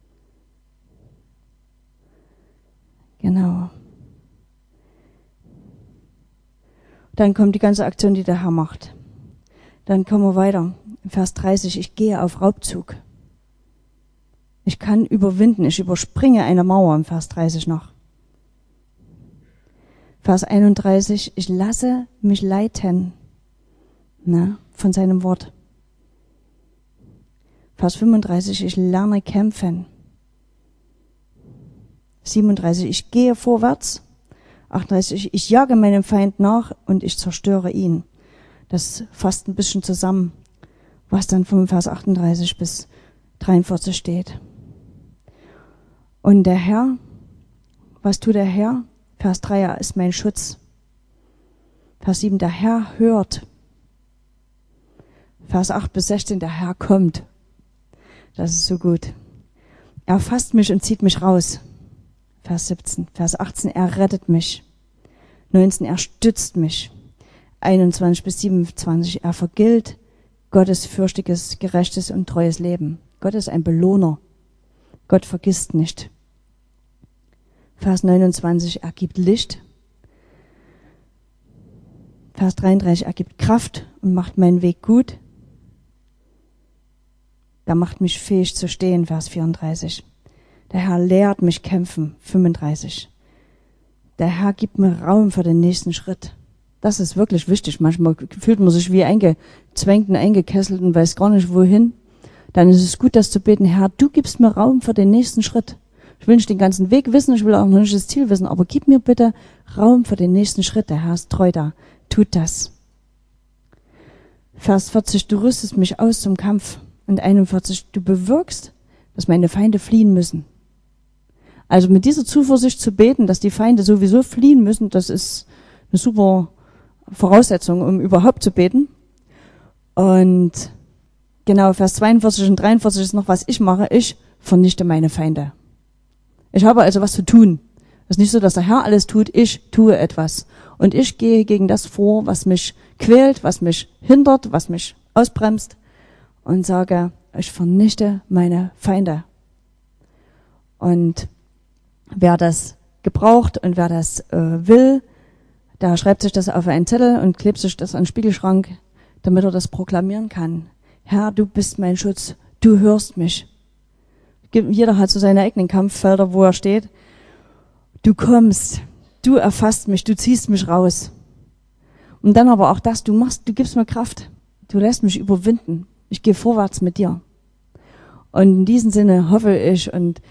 Genau. Dann kommt die ganze Aktion, die der Herr macht. Dann kommen wir weiter. Vers 30, ich gehe auf Raubzug. Ich kann überwinden, ich überspringe eine Mauer im Vers 30 noch. Vers 31, ich lasse mich leiten von seinem Wort. Vers 35, ich lerne kämpfen. 37, ich gehe vorwärts. 38, ich jage meinem Feind nach und ich zerstöre ihn. Das fasst ein bisschen zusammen, was dann vom Vers 38 bis 43 steht. Und der Herr, was tut der Herr? Vers 3, er ist mein Schutz. Vers 7, der Herr hört. Vers 8 bis 16, der Herr kommt. Das ist so gut. Er fasst mich und zieht mich raus. Vers 17. Vers 18, er rettet mich. 19, er stützt mich. 21 bis 27, er vergilt Gottes fürchtiges, gerechtes und treues Leben. Gott ist ein Belohner. Gott vergisst nicht. Vers 29, er gibt Licht. Vers 33, er gibt Kraft und macht meinen Weg gut. Er macht mich fähig zu stehen, Vers 34. Der Herr lehrt mich kämpfen, 35. Der Herr gibt mir Raum für den nächsten Schritt. Das ist wirklich wichtig. Manchmal fühlt man sich wie eingezwängt und eingekesselt und weiß gar nicht wohin. Dann ist es gut, das zu beten, Herr, du gibst mir Raum für den nächsten Schritt. Ich will nicht den ganzen Weg wissen, ich will auch noch nicht das Ziel wissen, aber gib mir bitte Raum für den nächsten Schritt. Der Herr ist treu da. Tut das. Vers 40, du rüstest mich aus zum Kampf. Und 41, du bewirkst, dass meine Feinde fliehen müssen. Also mit dieser Zuversicht zu beten, dass die Feinde sowieso fliehen müssen, das ist eine super Voraussetzung, um überhaupt zu beten. Und genau, Vers 42 und 43 ist noch, was ich mache. Ich vernichte meine Feinde. Ich habe also was zu tun. Es ist nicht so, dass der Herr alles tut. Ich tue etwas. Und ich gehe gegen das vor, was mich quält, was mich hindert, was mich ausbremst. Und sage, ich vernichte meine Feinde. Und wer das gebraucht und wer das will, der schreibt sich das auf einen Zettel und klebt sich das an den Spiegelschrank, damit er das proklamieren kann. Herr, du bist mein Schutz, du hörst mich. Jeder hat so seine eigenen Kampffelder, wo er steht. Du kommst, du erfasst mich, du ziehst mich raus. Und dann aber auch das, du gibst mir Kraft, du lässt mich überwinden. Ich gehe vorwärts mit dir. Und in diesem Sinne hoffe ich und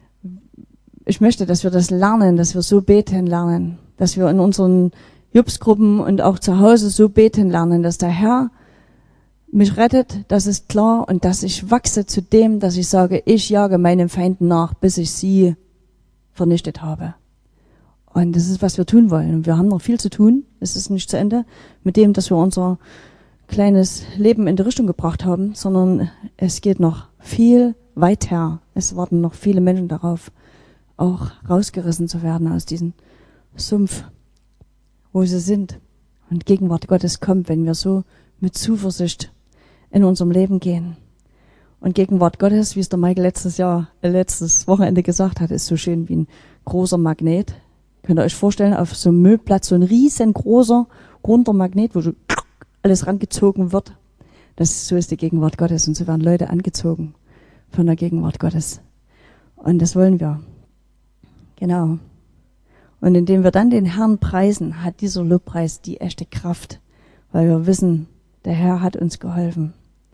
ich möchte, dass wir das lernen, dass wir so beten lernen, dass wir in unseren Jobsgruppen und auch zu Hause so beten lernen, dass der Herr mich rettet, das ist klar, und dass ich wachse zu dem, dass ich sage, ich jage meinen Feinden nach, bis ich sie vernichtet habe. Und das ist, was wir tun wollen. Und wir haben noch viel zu tun. Es ist nicht zu Ende mit dem, dass wir unser kleines Leben in die Richtung gebracht haben, sondern es geht noch viel weiter. Es warten noch viele Menschen darauf, auch rausgerissen zu werden aus diesem Sumpf, wo sie sind. Und Gegenwart Gottes kommt, wenn wir so mit Zuversicht in unserem Leben gehen. Und Gegenwart Gottes, wie es der Michael letztes Wochenende gesagt hat, ist so schön wie ein großer Magnet. Könnt ihr euch vorstellen, auf so einem Müllplatz so ein riesengroßer, runder Magnet, wo so alles rangezogen wird. So ist die Gegenwart Gottes und so werden Leute angezogen von der Gegenwart Gottes. Und das wollen wir. Genau. Und indem wir dann den Herrn preisen, hat dieser Lobpreis die echte Kraft, weil wir wissen, der Herr hat uns geholfen.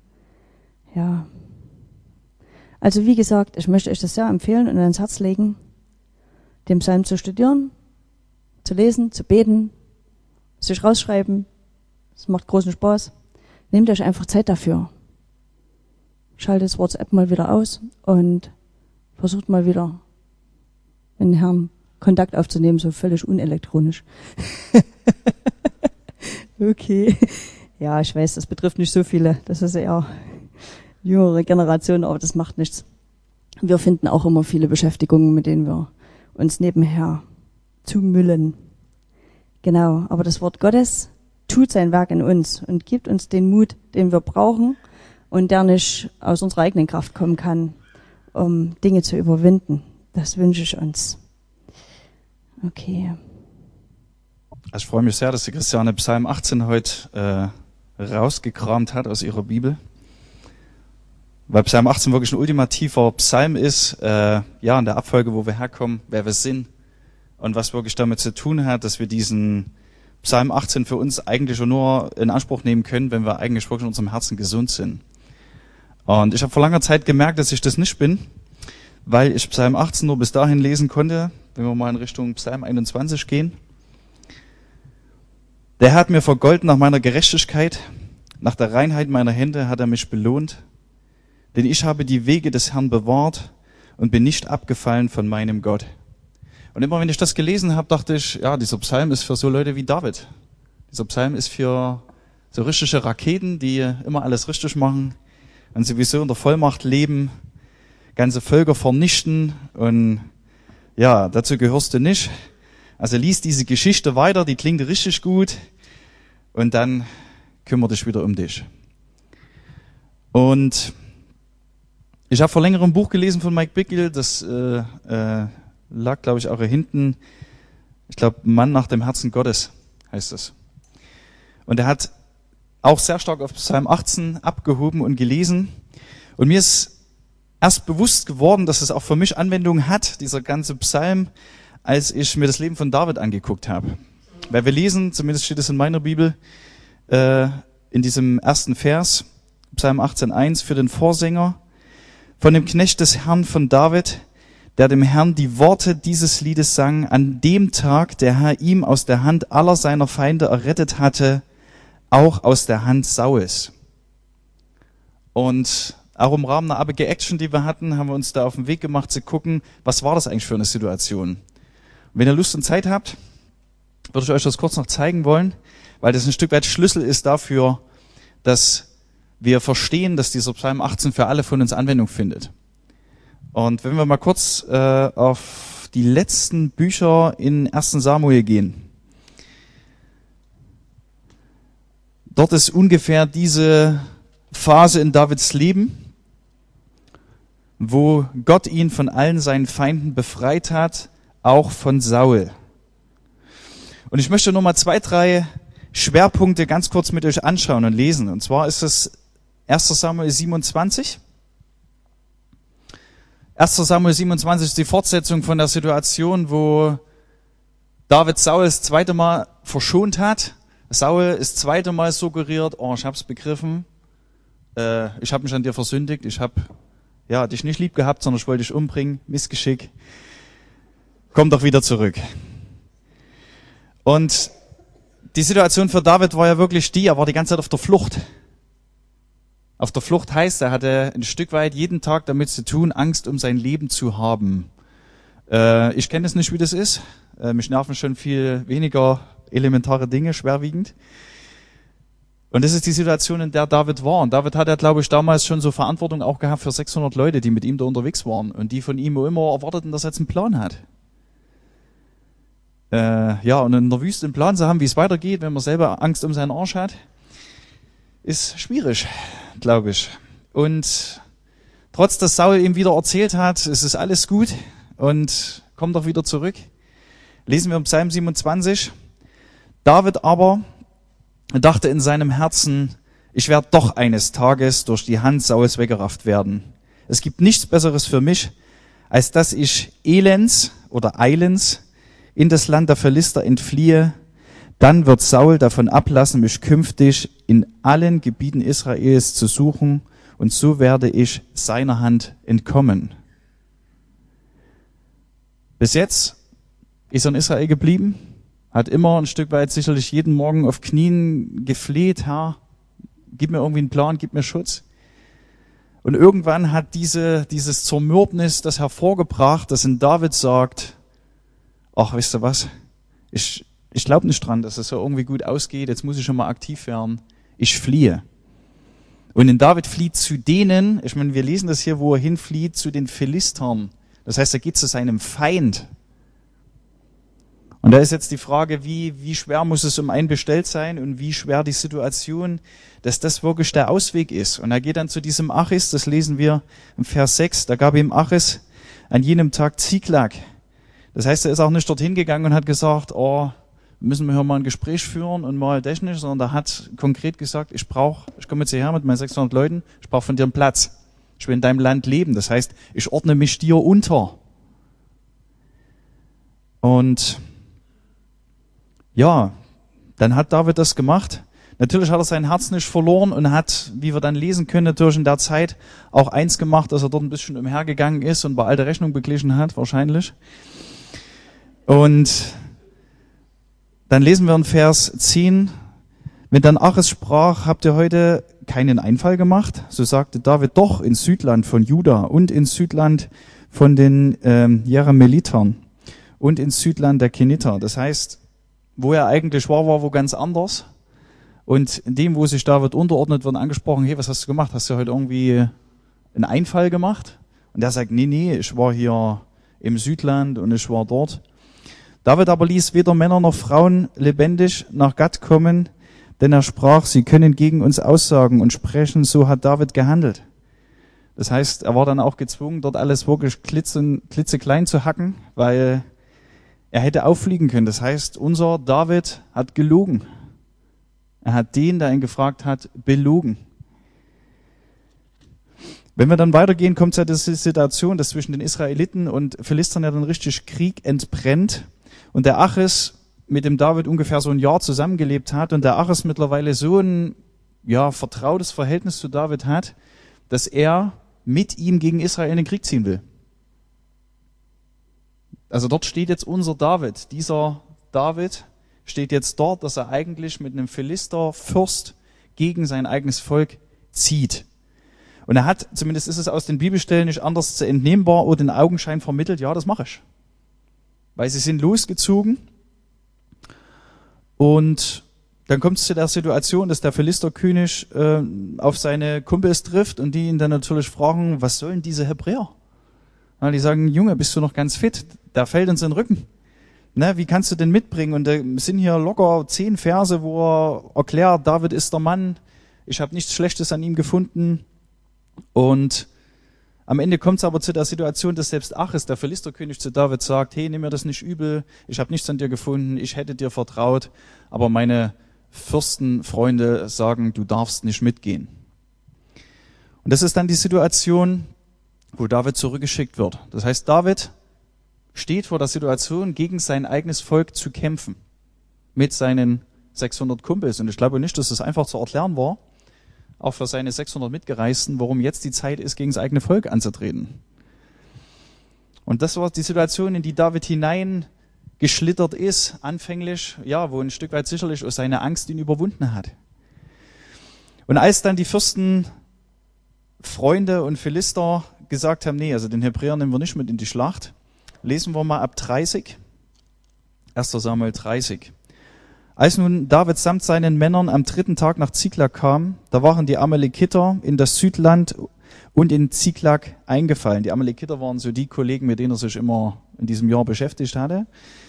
Ja. Also wie gesagt, ich möchte euch das sehr empfehlen und ans Herz legen, den Psalm zu studieren, zu lesen, zu beten, sich rausschreiben. Es macht großen Spaß. Nehmt euch einfach Zeit dafür. Schaltet das WhatsApp mal wieder aus und versucht mal wieder mit dem Herrn Kontakt aufzunehmen, so völlig unelektronisch. Okay. Ja, ich weiß, das betrifft nicht so viele. Das ist eher jüngere Generation, aber das macht nichts. Wir finden auch immer viele Beschäftigungen, mit denen wir uns nebenher zumüllen. Genau, aber das Wort Gottes tut sein Werk in uns und gibt uns den Mut, den wir brauchen und der nicht aus unserer eigenen Kraft kommen kann, um Dinge zu überwinden. Das wünsche ich uns. Okay. Ich freue mich sehr, dass die Christiane Psalm 18 heute rausgekramt hat aus ihrer Bibel. Weil Psalm 18 wirklich ein ultimativer Psalm ist, in der Abfolge, wo wir herkommen, wer wir sind und was wirklich damit zu tun hat, dass wir diesen Psalm 18 für uns eigentlich nur in Anspruch nehmen können, wenn wir eigentlich wirklich in unserem Herzen gesund sind. Und ich habe vor langer Zeit gemerkt, dass ich das nicht bin, weil ich Psalm 18 nur bis dahin lesen konnte, wenn wir mal in Richtung Psalm 21 gehen. Der Herr hat mir vergolten nach meiner Gerechtigkeit, nach der Reinheit meiner Hände hat er mich belohnt, denn ich habe die Wege des Herrn bewahrt und bin nicht abgefallen von meinem Gott. Und immer wenn ich das gelesen habe, dachte ich, ja, dieser Psalm ist für so Leute wie David. Dieser Psalm ist für so richtige Raketen, die immer alles richtig machen und sowieso in der Vollmacht leben, ganze Völker vernichten und ja, dazu gehörst du nicht. Also lies diese Geschichte weiter, die klingt richtig gut und dann kümmere dich wieder um dich. Und ich habe vor längerem ein Buch gelesen von Mike Bickle, das lag, glaube ich, auch hier hinten. Ich glaube, Mann nach dem Herzen Gottes heißt es. Und er hat auch sehr stark auf Psalm 18 abgehoben und gelesen. Und mir ist erst bewusst geworden, dass es auch für mich Anwendung hat, dieser ganze Psalm, als ich mir das Leben von David angeguckt habe. Weil wir lesen, zumindest steht es in meiner Bibel, in diesem ersten Vers, Psalm 18,1, für den Vorsänger, von dem Knecht des Herrn von David, der dem Herrn die Worte dieses Liedes sang, an dem Tag der Herr ihm aus der Hand aller seiner Feinde errettet hatte, auch aus der Hand Sauls. Und auch im Rahmen der abige Action, die wir hatten, haben wir uns da auf den Weg gemacht zu gucken, was war das eigentlich für eine Situation. Wenn ihr Lust und Zeit habt, würde ich euch das kurz noch zeigen wollen, weil das ein Stück weit Schlüssel ist dafür, dass wir verstehen, dass dieser Psalm 18 für alle von uns Anwendung findet. Und wenn wir mal kurz auf die letzten Bücher in 1. Samuel gehen. Dort ist ungefähr diese Phase in Davids Leben, wo Gott ihn von allen seinen Feinden befreit hat, auch von Saul. Und ich möchte nur mal 2, 3 Schwerpunkte ganz kurz mit euch anschauen und lesen. Und zwar ist es 1. Samuel 27. 1. Samuel 27 ist die Fortsetzung von der Situation, wo David Saul das zweite Mal verschont hat. Saul ist das zweite Mal suggeriert, ich hab's begriffen, ich habe mich an dir versündigt, ich habe dich nicht lieb gehabt, sondern ich wollte dich umbringen, Missgeschick. Komm doch wieder zurück. Und die Situation für David war ja wirklich er war die ganze Zeit auf der Flucht. Auf der Flucht heißt, er hatte ein Stück weit jeden Tag damit zu tun, Angst um sein Leben zu haben. Ich kenne es nicht, wie das ist. Mich nerven schon viel weniger elementare Dinge, schwerwiegend. Und das ist die Situation, in der David war. Und David hat ja, glaube ich, damals schon so Verantwortung auch gehabt für 600 Leute, die mit ihm da unterwegs waren und die von ihm immer erwarteten, dass er jetzt einen Plan hat. Und in der Wüste einen Plan zu haben, wie es weitergeht, wenn man selber Angst um seinen Arsch hat, ist schwierig, glaube ich. Und trotz, dass Saul ihm wieder erzählt hat, es ist alles gut und komm doch wieder zurück, lesen wir im Psalm 27. David aber dachte in seinem Herzen, ich werde doch eines Tages durch die Hand Sauls weggerafft werden. Es gibt nichts Besseres für mich, als dass ich eilends in das Land der Philister entfliehe. Dann wird Saul davon ablassen, mich künftig in allen Gebieten Israels zu suchen, und so werde ich seiner Hand entkommen. Bis jetzt ist er in Israel geblieben, hat immer ein Stück weit sicherlich jeden Morgen auf Knien gefleht, Herr, gib mir irgendwie einen Plan, gib mir Schutz. Und irgendwann hat dieses Zermürbnis das hervorgebracht, dass in David sagt, ach, weißt du was, ich glaube nicht dran, dass es so irgendwie gut ausgeht, jetzt muss ich schon mal aktiv werden, ich fliehe. Und in David flieht zu denen, ich meine, wir lesen das hier, wo er hinflieht, zu den Philistern. Das heißt, er geht zu seinem Feind. Und da ist jetzt die Frage, wie schwer muss es um einen bestellt sein und wie schwer die Situation, dass das wirklich der Ausweg ist. Und er geht dann zu diesem Achis, das lesen wir im Vers 6, da gab ihm Achis an jenem Tag Ziklag. Das heißt, er ist auch nicht dorthin gegangen und hat gesagt, müssen wir hier mal ein Gespräch führen und mal das nicht, sondern der hat konkret gesagt, ich komme jetzt hierher mit meinen 600 Leuten, ich brauche von dir einen Platz. Ich will in deinem Land leben. Das heißt, ich ordne mich dir unter. Und ja, dann hat David das gemacht. Natürlich hat er sein Herz nicht verloren und hat, wie wir dann lesen können, natürlich in der Zeit auch eins gemacht, dass er dort ein bisschen umhergegangen ist und bei alte Rechnung beglichen hat, wahrscheinlich. Und dann lesen wir in Vers 10, wenn dann Achis sprach, habt ihr heute keinen Einfall gemacht? So sagte David, doch, ins Südland von Juda und ins Südland von den Jeramelitern und ins Südland der Keniter. Das heißt, wo er eigentlich war wo ganz anders. Und in dem, wo sich David unterordnet, wird angesprochen, hey, was hast du gemacht? Hast du heute irgendwie einen Einfall gemacht? Und er sagt, nee, ich war hier im Südland und ich war dort. David aber ließ weder Männer noch Frauen lebendig nach Gad kommen, denn er sprach, sie können gegen uns aussagen und sprechen, so hat David gehandelt. Das heißt, er war dann auch gezwungen, dort alles wirklich klitzeklein zu hacken, weil er hätte auffliegen können. Das heißt, unser David hat gelogen. Er hat den, der ihn gefragt hat, belogen. Wenn wir dann weitergehen, kommt ja diese Situation, dass zwischen den Israeliten und Philistern ja dann richtig Krieg entbrennt. Und der Achis mit dem David ungefähr so ein Jahr zusammengelebt hat und der Achis mittlerweile so ein vertrautes Verhältnis zu David hat, dass er mit ihm gegen Israel in den Krieg ziehen will. Also dort steht jetzt unser David. Dieser David steht jetzt dort, dass er eigentlich mit einem Philisterfürst gegen sein eigenes Volk zieht. Und er hat, zumindest ist es aus den Bibelstellen nicht anders zu entnehmbar oder den Augenschein vermittelt, ja, das mache ich. Weil sie sind losgezogen und dann kommt es zu der Situation, dass der Philisterkönig auf seine Kumpels trifft und die ihn dann natürlich fragen, was sollen diese Hebräer? Ja, die sagen, Junge, bist du noch ganz fit? Der fällt uns in den Rücken. Ne, wie kannst du denn mitbringen? Und da sind hier locker 10 Verse, wo er erklärt, David ist der Mann, ich habe nichts Schlechtes an ihm gefunden. Und am Ende kommt es aber zu der Situation, dass selbst Achis, der Philisterkönig, zu David sagt, hey, nimm mir das nicht übel, ich habe nichts an dir gefunden, ich hätte dir vertraut, aber meine Fürstenfreunde sagen, du darfst nicht mitgehen. Und das ist dann die Situation, wo David zurückgeschickt wird. Das heißt, David steht vor der Situation, gegen sein eigenes Volk zu kämpfen. Mit seinen 600 Kumpels. Und ich glaube nicht, dass es einfach zu erklären war, auch für seine 600 Mitgereisten, warum jetzt die Zeit ist, gegen das eigene Volk anzutreten. Und das war die Situation, in die David hineingeschlittert ist, anfänglich, wo ein Stück weit sicherlich auch seine Angst ihn überwunden hat. Und als dann die Fürsten, Freunde und Philister gesagt haben, nee, also den Hebräer nehmen wir nicht mit in die Schlacht, lesen wir mal ab 30, 1. Samuel 30. Als nun David samt seinen Männern am 3. Tag nach Ziklag kam, da waren die Amalekiter in das Südland und in Ziklag eingefallen. Die Amalekiter waren so die Kollegen, mit denen er sich immer in diesem Jahr beschäftigt hatte.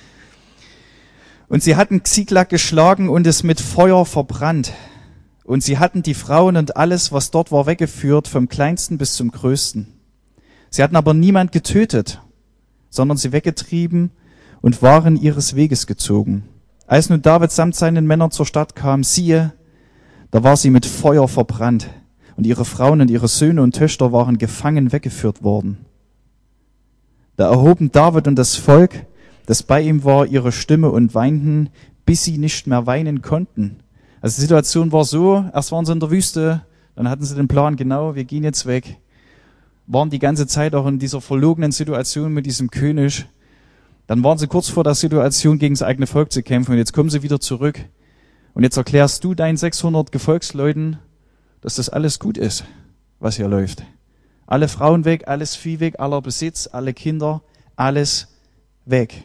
Und sie hatten Ziklag geschlagen und es mit Feuer verbrannt. Und sie hatten die Frauen und alles, was dort war, weggeführt, vom Kleinsten bis zum Größten. Sie hatten aber niemand getötet, sondern sie weggetrieben und waren ihres Weges gezogen. Als nun David samt seinen Männern zur Stadt kam, siehe, da war sie mit Feuer verbrannt und ihre Frauen und ihre Söhne und Töchter waren gefangen weggeführt worden. Da erhoben David und das Volk, das bei ihm war, ihre Stimme und weinten, bis sie nicht mehr weinen konnten. Also die Situation war so, erst waren sie in der Wüste, dann hatten sie den Plan, genau, wir gehen jetzt weg. Waren die ganze Zeit auch in dieser verlogenen Situation mit diesem König. Dann waren sie kurz vor der Situation, gegen das eigene Volk zu kämpfen. Und jetzt kommen sie wieder zurück. Und jetzt erklärst du deinen 600 Gefolgsleuten, dass das alles gut ist, was hier läuft. Alle Frauen weg, alles Vieh weg, aller Besitz, alle Kinder, alles weg.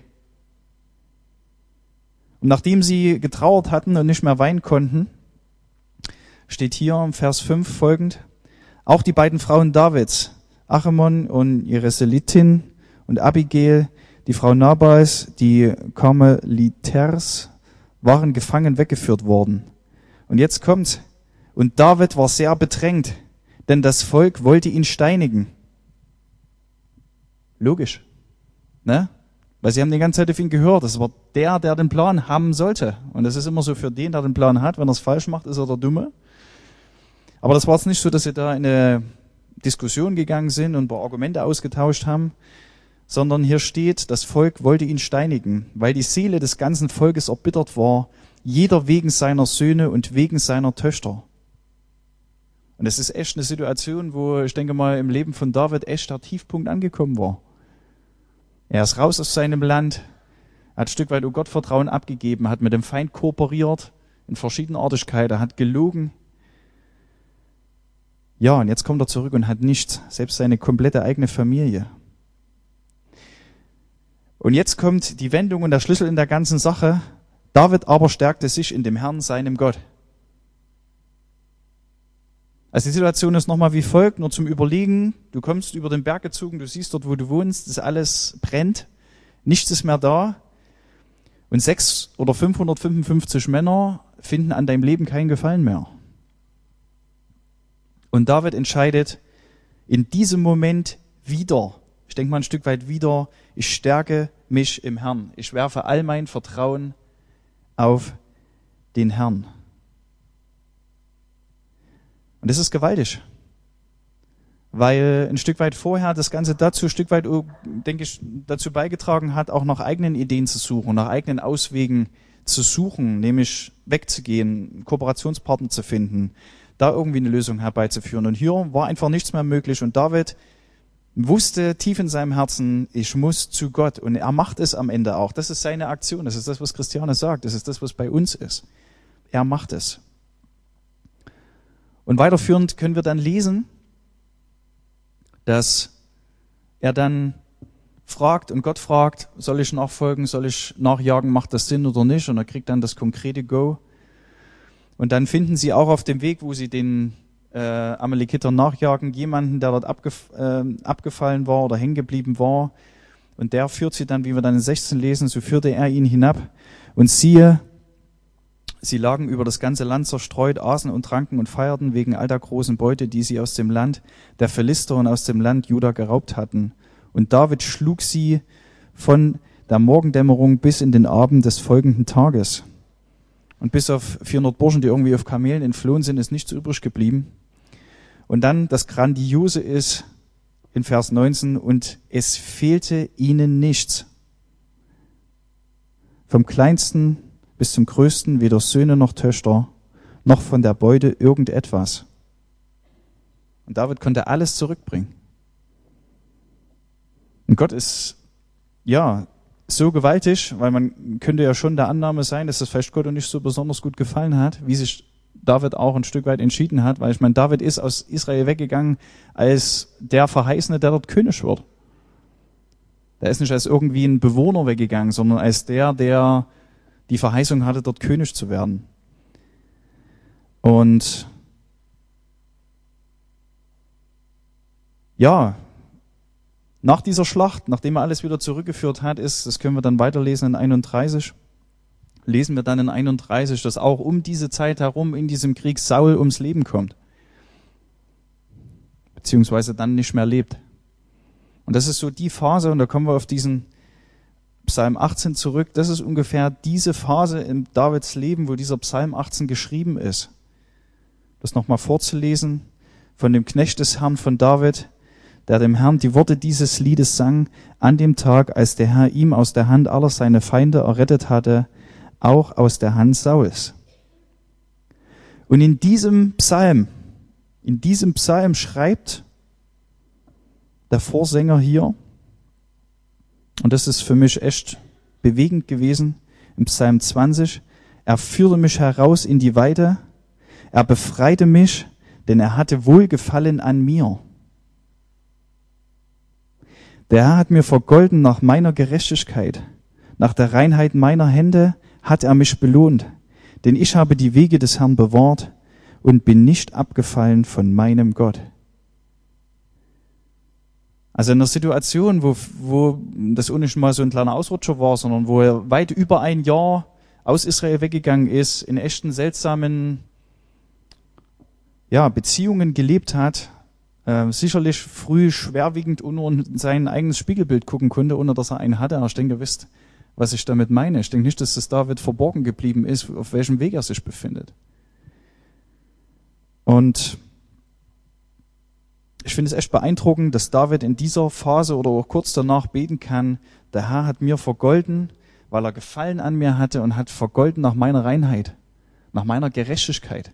Und nachdem sie getrauert hatten und nicht mehr weinen konnten, steht hier im Vers 5 folgend, auch die beiden Frauen Davids, Achemon und ihre Selitin und Abigail, die Frau Nabals, die Karmeliters, waren gefangen weggeführt worden. Und jetzt kommt's. Und David war sehr bedrängt, denn das Volk wollte ihn steinigen. Logisch. Ne? Weil sie haben die ganze Zeit auf ihn gehört. Das war der den Plan haben sollte. Und das ist immer so für den, der den Plan hat. Wenn er es falsch macht, ist er der Dumme. Aber das war jetzt nicht so, dass sie da in eine Diskussion gegangen sind und ein paar Argumente ausgetauscht haben, sondern hier steht, das Volk wollte ihn steinigen, weil die Seele des ganzen Volkes erbittert war, jeder wegen seiner Söhne und wegen seiner Töchter. Und das ist echt eine Situation, wo ich denke mal im Leben von David echt der Tiefpunkt angekommen war. Er ist raus aus seinem Land, hat ein Stück weit Gottvertrauen abgegeben, hat mit dem Feind kooperiert in Verschiedenartigkeiten, hat gelogen. Ja, und jetzt kommt er zurück und hat nichts, selbst seine komplette eigene Familie. Und jetzt kommt die Wendung und der Schlüssel in der ganzen Sache. David aber stärkte sich in dem Herrn, seinem Gott. Also die Situation ist nochmal wie folgt, nur zum Überlegen. Du kommst über den Berg gezogen, du siehst dort, wo du wohnst, das alles brennt, nichts ist mehr da. Und 600 oder 555 Männer finden an deinem Leben keinen Gefallen mehr. Und David entscheidet in diesem Moment wieder, ich denke mal ein Stück weit wieder, ich stärke mich im Herrn. Ich werfe all mein Vertrauen auf den Herrn. Und das ist gewaltig, weil ein Stück weit vorher das Ganze dazu, ein Stück weit, denke ich, dazu beigetragen hat, auch nach eigenen Ideen zu suchen, nach eigenen Auswegen zu suchen, nämlich wegzugehen, einen Kooperationspartner zu finden, da irgendwie eine Lösung herbeizuführen. Und hier war einfach nichts mehr möglich und David wusste tief in seinem Herzen, ich muss zu Gott. Und er macht es am Ende auch. Das ist seine Aktion, das ist das, was Christiane sagt, das ist das, was bei uns ist. Er macht es. Und weiterführend können wir dann lesen, dass er dann fragt und Gott fragt, soll ich nachfolgen, soll ich nachjagen, macht das Sinn oder nicht? Und er kriegt dann das konkrete Go. Und dann finden sie auch auf dem Weg, wo sie den Amalekitern nachjagen, jemanden, der dort abgefallen war oder hängen geblieben war. Und der führt sie dann, wie wir dann in 16 lesen, so führte er ihn hinab. Und siehe, sie lagen über das ganze Land zerstreut, aßen und tranken und feierten wegen all der großen Beute, die sie aus dem Land der Philister und aus dem Land Juda geraubt hatten. Und David schlug sie von der Morgendämmerung bis in den Abend des folgenden Tages. Und bis auf 400 Burschen, die irgendwie auf Kamelen entflohen sind, ist nichts übrig geblieben. Und dann das Grandiose ist in Vers 19, und es fehlte ihnen nichts. Vom Kleinsten bis zum Größten, weder Söhne noch Töchter, noch von der Beute irgendetwas. Und David konnte alles zurückbringen. Und Gott ist, ja, so gewaltig, weil man könnte ja schon der Annahme sein, dass das vielleicht Gott nicht so besonders gut gefallen hat, wie sich David auch ein Stück weit entschieden hat, weil ich meine, David ist aus Israel weggegangen als der Verheißene, der dort König wird. Der ist nicht als irgendwie ein Bewohner weggegangen, sondern als der die Verheißung hatte, dort König zu werden. Und ja, nach dieser Schlacht, nachdem er alles wieder zurückgeführt hat, das können wir dann weiterlesen in 31, lesen wir dann in 31, dass auch um diese Zeit herum in diesem Krieg Saul ums Leben kommt. Beziehungsweise dann nicht mehr lebt. Und das ist so die Phase, und da kommen wir auf diesen Psalm 18 zurück, das ist ungefähr diese Phase in Davids Leben, wo dieser Psalm 18 geschrieben ist. Das nochmal vorzulesen von dem Knecht des Herrn von David, der dem Herrn die Worte dieses Liedes sang, an dem Tag, als der Herr ihm aus der Hand aller seine Feinde errettet hatte, auch aus der Hand Sauls. Und in diesem Psalm schreibt der Vorsänger hier, und das ist für mich echt bewegend gewesen, im Psalm 20, er führte mich heraus in die Weide, er befreite mich, denn er hatte Wohlgefallen an mir. Der Herr hat mir vergolden nach meiner Gerechtigkeit, nach der Reinheit meiner Hände hat er mich belohnt, denn ich habe die Wege des Herrn bewahrt und bin nicht abgefallen von meinem Gott. Also in einer Situation, wo das auch nicht mal so ein kleiner Ausrutscher war, sondern wo er weit über ein Jahr aus Israel weggegangen ist, in echten seltsamen Beziehungen gelebt hat, sicherlich früh schwerwiegend nur in sein eigenes Spiegelbild gucken konnte, ohne dass er einen hatte. Aber ich denke, ihr wisst, was ich damit meine. Ich denke nicht, dass das David verborgen geblieben ist, auf welchem Weg er sich befindet. Und ich finde es echt beeindruckend, dass David in dieser Phase oder auch kurz danach beten kann, der Herr hat mir vergolden, weil er Gefallen an mir hatte und hat vergolden nach meiner Reinheit, nach meiner Gerechtigkeit.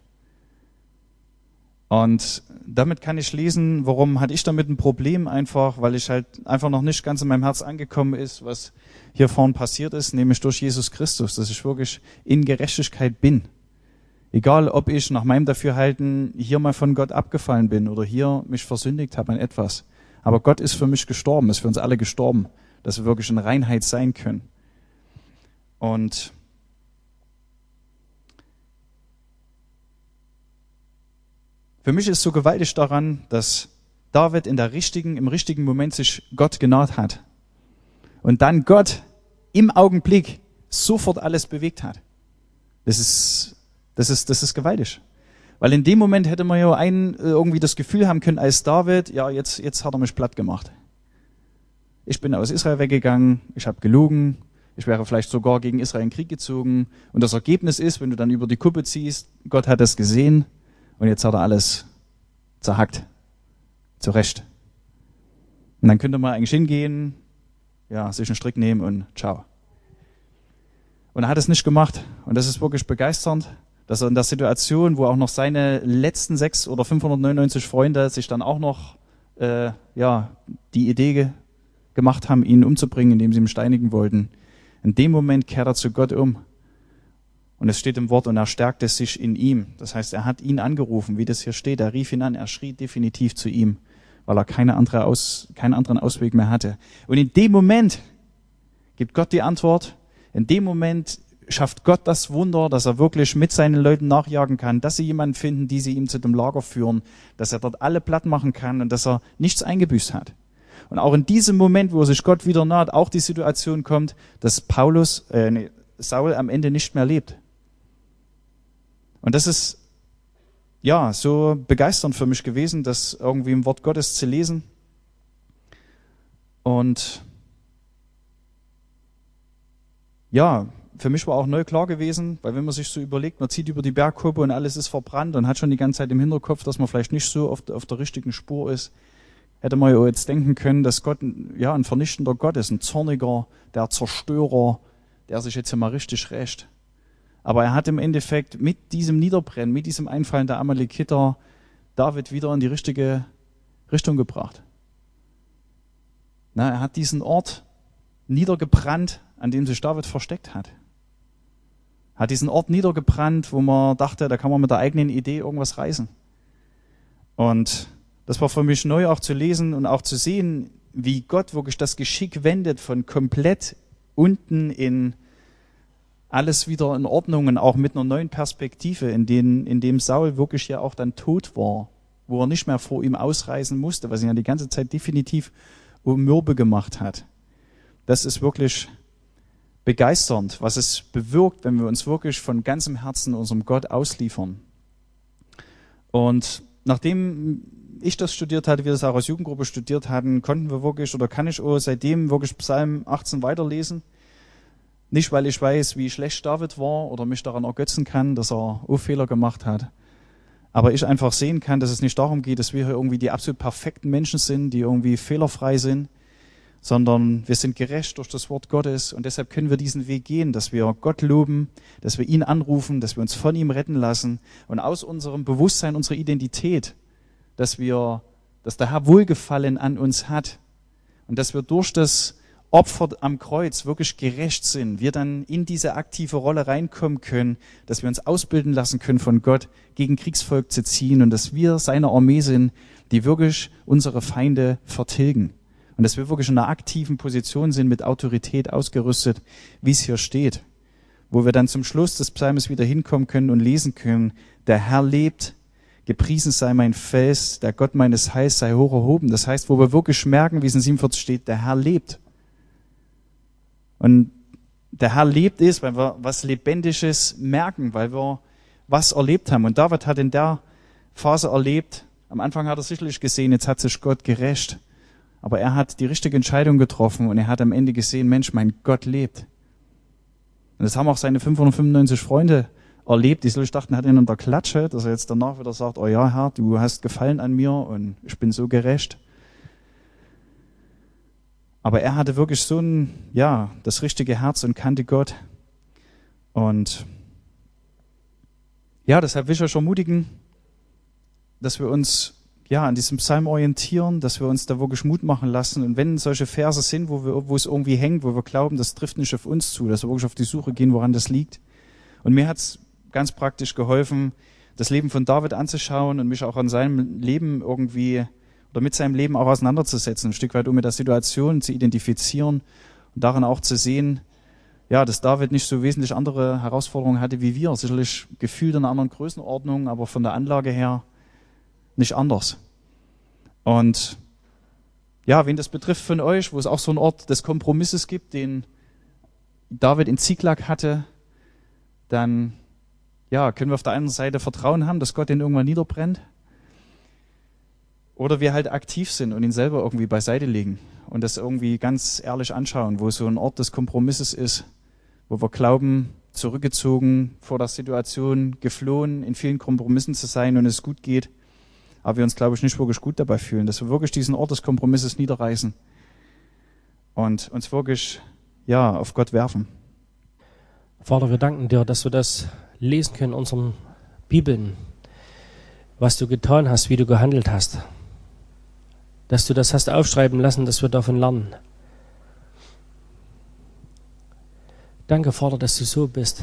Und damit kann ich lesen, warum hatte ich damit ein Problem einfach, weil ich halt einfach noch nicht ganz in meinem Herz angekommen ist, was hier vorne passiert ist, nämlich durch Jesus Christus, dass ich wirklich in Gerechtigkeit bin. Egal, ob ich nach meinem Dafürhalten hier mal von Gott abgefallen bin oder hier mich versündigt habe an etwas. Aber Gott ist für mich gestorben, ist für uns alle gestorben, dass wir wirklich in Reinheit sein können. Und für mich ist so gewaltig daran, dass David im richtigen Moment sich Gott genaht hat. Und dann Gott im Augenblick sofort alles bewegt hat. Das ist gewaltig. Weil in dem Moment hätte man ja irgendwie das Gefühl haben können als David, ja, jetzt hat er mich platt gemacht. Ich bin aus Israel weggegangen, ich habe gelogen, ich wäre vielleicht sogar gegen Israel in den Krieg gezogen. Und das Ergebnis ist, wenn du dann über die Kuppe ziehst, Gott hat es gesehen und jetzt hat er alles zerhackt. Zurecht. Und dann könnte man eigentlich hingehen, ja, sich einen Strick nehmen und ciao. Und er hat es nicht gemacht. Und das ist wirklich begeisternd, dass er in der Situation, wo auch noch seine letzten 600 oder 599 Freunde sich dann auch noch die Idee gemacht haben, ihn umzubringen, indem sie ihn steinigen wollten. In dem Moment kehrt er zu Gott um. Und es steht im Wort, und er stärkte sich in ihm. Das heißt, er hat ihn angerufen, wie das hier steht. Er rief ihn an, er schrie definitiv zu ihm, weil er keinen anderen Ausweg mehr hatte. Und in dem Moment gibt Gott die Antwort. In dem Moment schafft Gott das Wunder, dass er wirklich mit seinen Leuten nachjagen kann, dass sie jemanden finden, die sie ihm zu dem Lager führen, dass er dort alle platt machen kann und dass er nichts eingebüßt hat. Und auch in diesem Moment, wo sich Gott wieder naht, auch die Situation kommt, dass Saul am Ende nicht mehr lebt. Und das ist ja so begeisternd für mich gewesen, das irgendwie im Wort Gottes zu lesen. Und ja, für mich war auch neu klar gewesen, weil wenn man sich so überlegt, man zieht über die Bergkuppe und alles ist verbrannt und hat schon die ganze Zeit im Hinterkopf, dass man vielleicht nicht so auf der richtigen Spur ist, hätte man ja jetzt denken können, dass Gott ein vernichtender Gott ist, ein zorniger, der Zerstörer, der sich jetzt hier mal richtig rächt. Aber er hat im Endeffekt mit diesem Niederbrennen, mit diesem Einfallen der Amalekiter David wieder in die richtige Richtung gebracht. Er hat diesen Ort niedergebrannt, an dem sich David versteckt hat. Hat diesen Ort niedergebrannt, wo man dachte, da kann man mit der eigenen Idee irgendwas reißen. Und das war für mich neu auch zu lesen und auch zu sehen, wie Gott wirklich das Geschick wendet von komplett unten in alles wieder in Ordnung und auch mit einer neuen Perspektive, in dem Saul wirklich ja auch dann tot war, wo er nicht mehr vor ihm ausreißen musste, was ihn ja die ganze Zeit definitiv mürbe gemacht hat. Das ist wirklich begeisternd, was es bewirkt, wenn wir uns wirklich von ganzem Herzen unserem Gott ausliefern. Und nachdem ich das studiert hatte, wir das auch als Jugendgruppe studiert hatten, konnten wir wirklich, oder kann ich auch seitdem wirklich Psalm 18 weiterlesen. Nicht, weil ich weiß, wie schlecht David war oder mich daran ergötzen kann, dass er auch Fehler gemacht hat. Aber ich einfach sehen kann, dass es nicht darum geht, dass wir hier irgendwie die absolut perfekten Menschen sind, die irgendwie fehlerfrei sind, sondern wir sind gerecht durch das Wort Gottes und deshalb können wir diesen Weg gehen, dass wir Gott loben, dass wir ihn anrufen, dass wir uns von ihm retten lassen und aus unserem Bewusstsein, unserer Identität, dass der Herr Wohlgefallen an uns hat und dass wir durch das Opfer am Kreuz wirklich gerecht sind, wir dann in diese aktive Rolle reinkommen können, dass wir uns ausbilden lassen können von Gott, gegen Kriegsvolk zu ziehen und dass wir seine Armee sind, die wirklich unsere Feinde vertilgen. Und dass wir wirklich in einer aktiven Position sind, mit Autorität ausgerüstet, wie es hier steht. Wo wir dann zum Schluss des Psalmes wieder hinkommen können und lesen können, der Herr lebt, gepriesen sei mein Fels, der Gott meines Heils sei hoch erhoben. Das heißt, wo wir wirklich merken, wie es in 47 steht, der Herr lebt. Und der Herr lebt ist, weil wir was Lebendiges merken, weil wir was erlebt haben. Und David hat in der Phase erlebt, Am Anfang hat er sicherlich gesehen, jetzt hat sich Gott gerächt. Aber er hat die richtige Entscheidung getroffen und er hat am Ende gesehen, Mensch, mein Gott lebt. Und das haben auch seine 595 Freunde erlebt, die sicherlich dachten, er hat ihn unter Klatsche, dass er jetzt danach wieder sagt, oh ja, Herr, du hast Gefallen an mir und ich bin so gerecht. Aber er hatte wirklich so das richtige Herz und kannte Gott. Und ja, deshalb will ich euch ermutigen, dass wir uns an diesem Psalm orientieren, dass wir uns da wirklich Mut machen lassen. Und wenn solche Verse sind, wo es irgendwie hängt, wo wir glauben, das trifft nicht auf uns zu, dass wir wirklich auf die Suche gehen, woran das liegt. Und mir hat es ganz praktisch geholfen, das Leben von David anzuschauen und mich auch an seinem Leben irgendwie oder mit seinem Leben auch auseinanderzusetzen, ein Stück weit, um mit der Situation zu identifizieren und darin auch zu sehen, dass David nicht so wesentlich andere Herausforderungen hatte wie wir. Sicherlich gefühlt in einer anderen Größenordnung, aber von der Anlage her nicht anders. Und wen das betrifft von euch, wo es auch so einen Ort des Kompromisses gibt, den David in Ziklag hatte, dann können wir auf der einen Seite Vertrauen haben, dass Gott den irgendwann niederbrennt. Oder wir halt aktiv sind und ihn selber irgendwie beiseite legen und das irgendwie ganz ehrlich anschauen, wo so ein Ort des Kompromisses ist, wo wir glauben, zurückgezogen, vor der Situation geflohen, in vielen Kompromissen zu sein und es gut geht, aber wir uns, glaube ich, nicht wirklich gut dabei fühlen, dass wir wirklich diesen Ort des Kompromisses niederreißen und uns wirklich auf Gott werfen. Vater, wir danken dir, dass wir das lesen können in unseren Bibeln, was du getan hast, wie du gehandelt hast. Dass du das hast aufschreiben lassen, dass wir davon lernen. Danke, Vater, dass du so bist.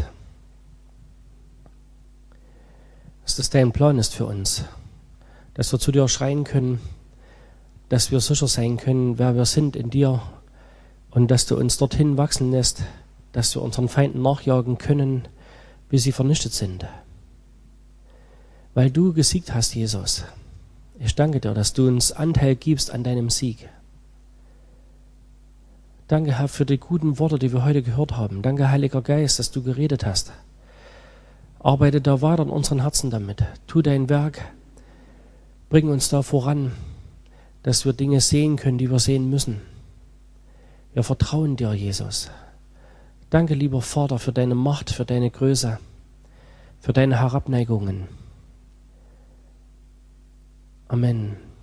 Dass das dein Plan ist für uns. Dass wir zu dir schreien können, dass wir sicher sein können, wer wir sind in dir und dass du uns dorthin wachsen lässt, dass wir unseren Feinden nachjagen können, bis sie vernichtet sind. Weil du gesiegt hast, Jesus. Ich danke dir, dass du uns Anteil gibst an deinem Sieg. Danke, Herr, für die guten Worte, die wir heute gehört haben. Danke, Heiliger Geist, dass du geredet hast. Arbeite da weiter in unseren Herzen damit. Tu dein Werk. Bring uns da voran, dass wir Dinge sehen können, die wir sehen müssen. Wir vertrauen dir, Jesus. Danke, lieber Vater, für deine Macht, für deine Größe, für deine Herabneigungen. Amen.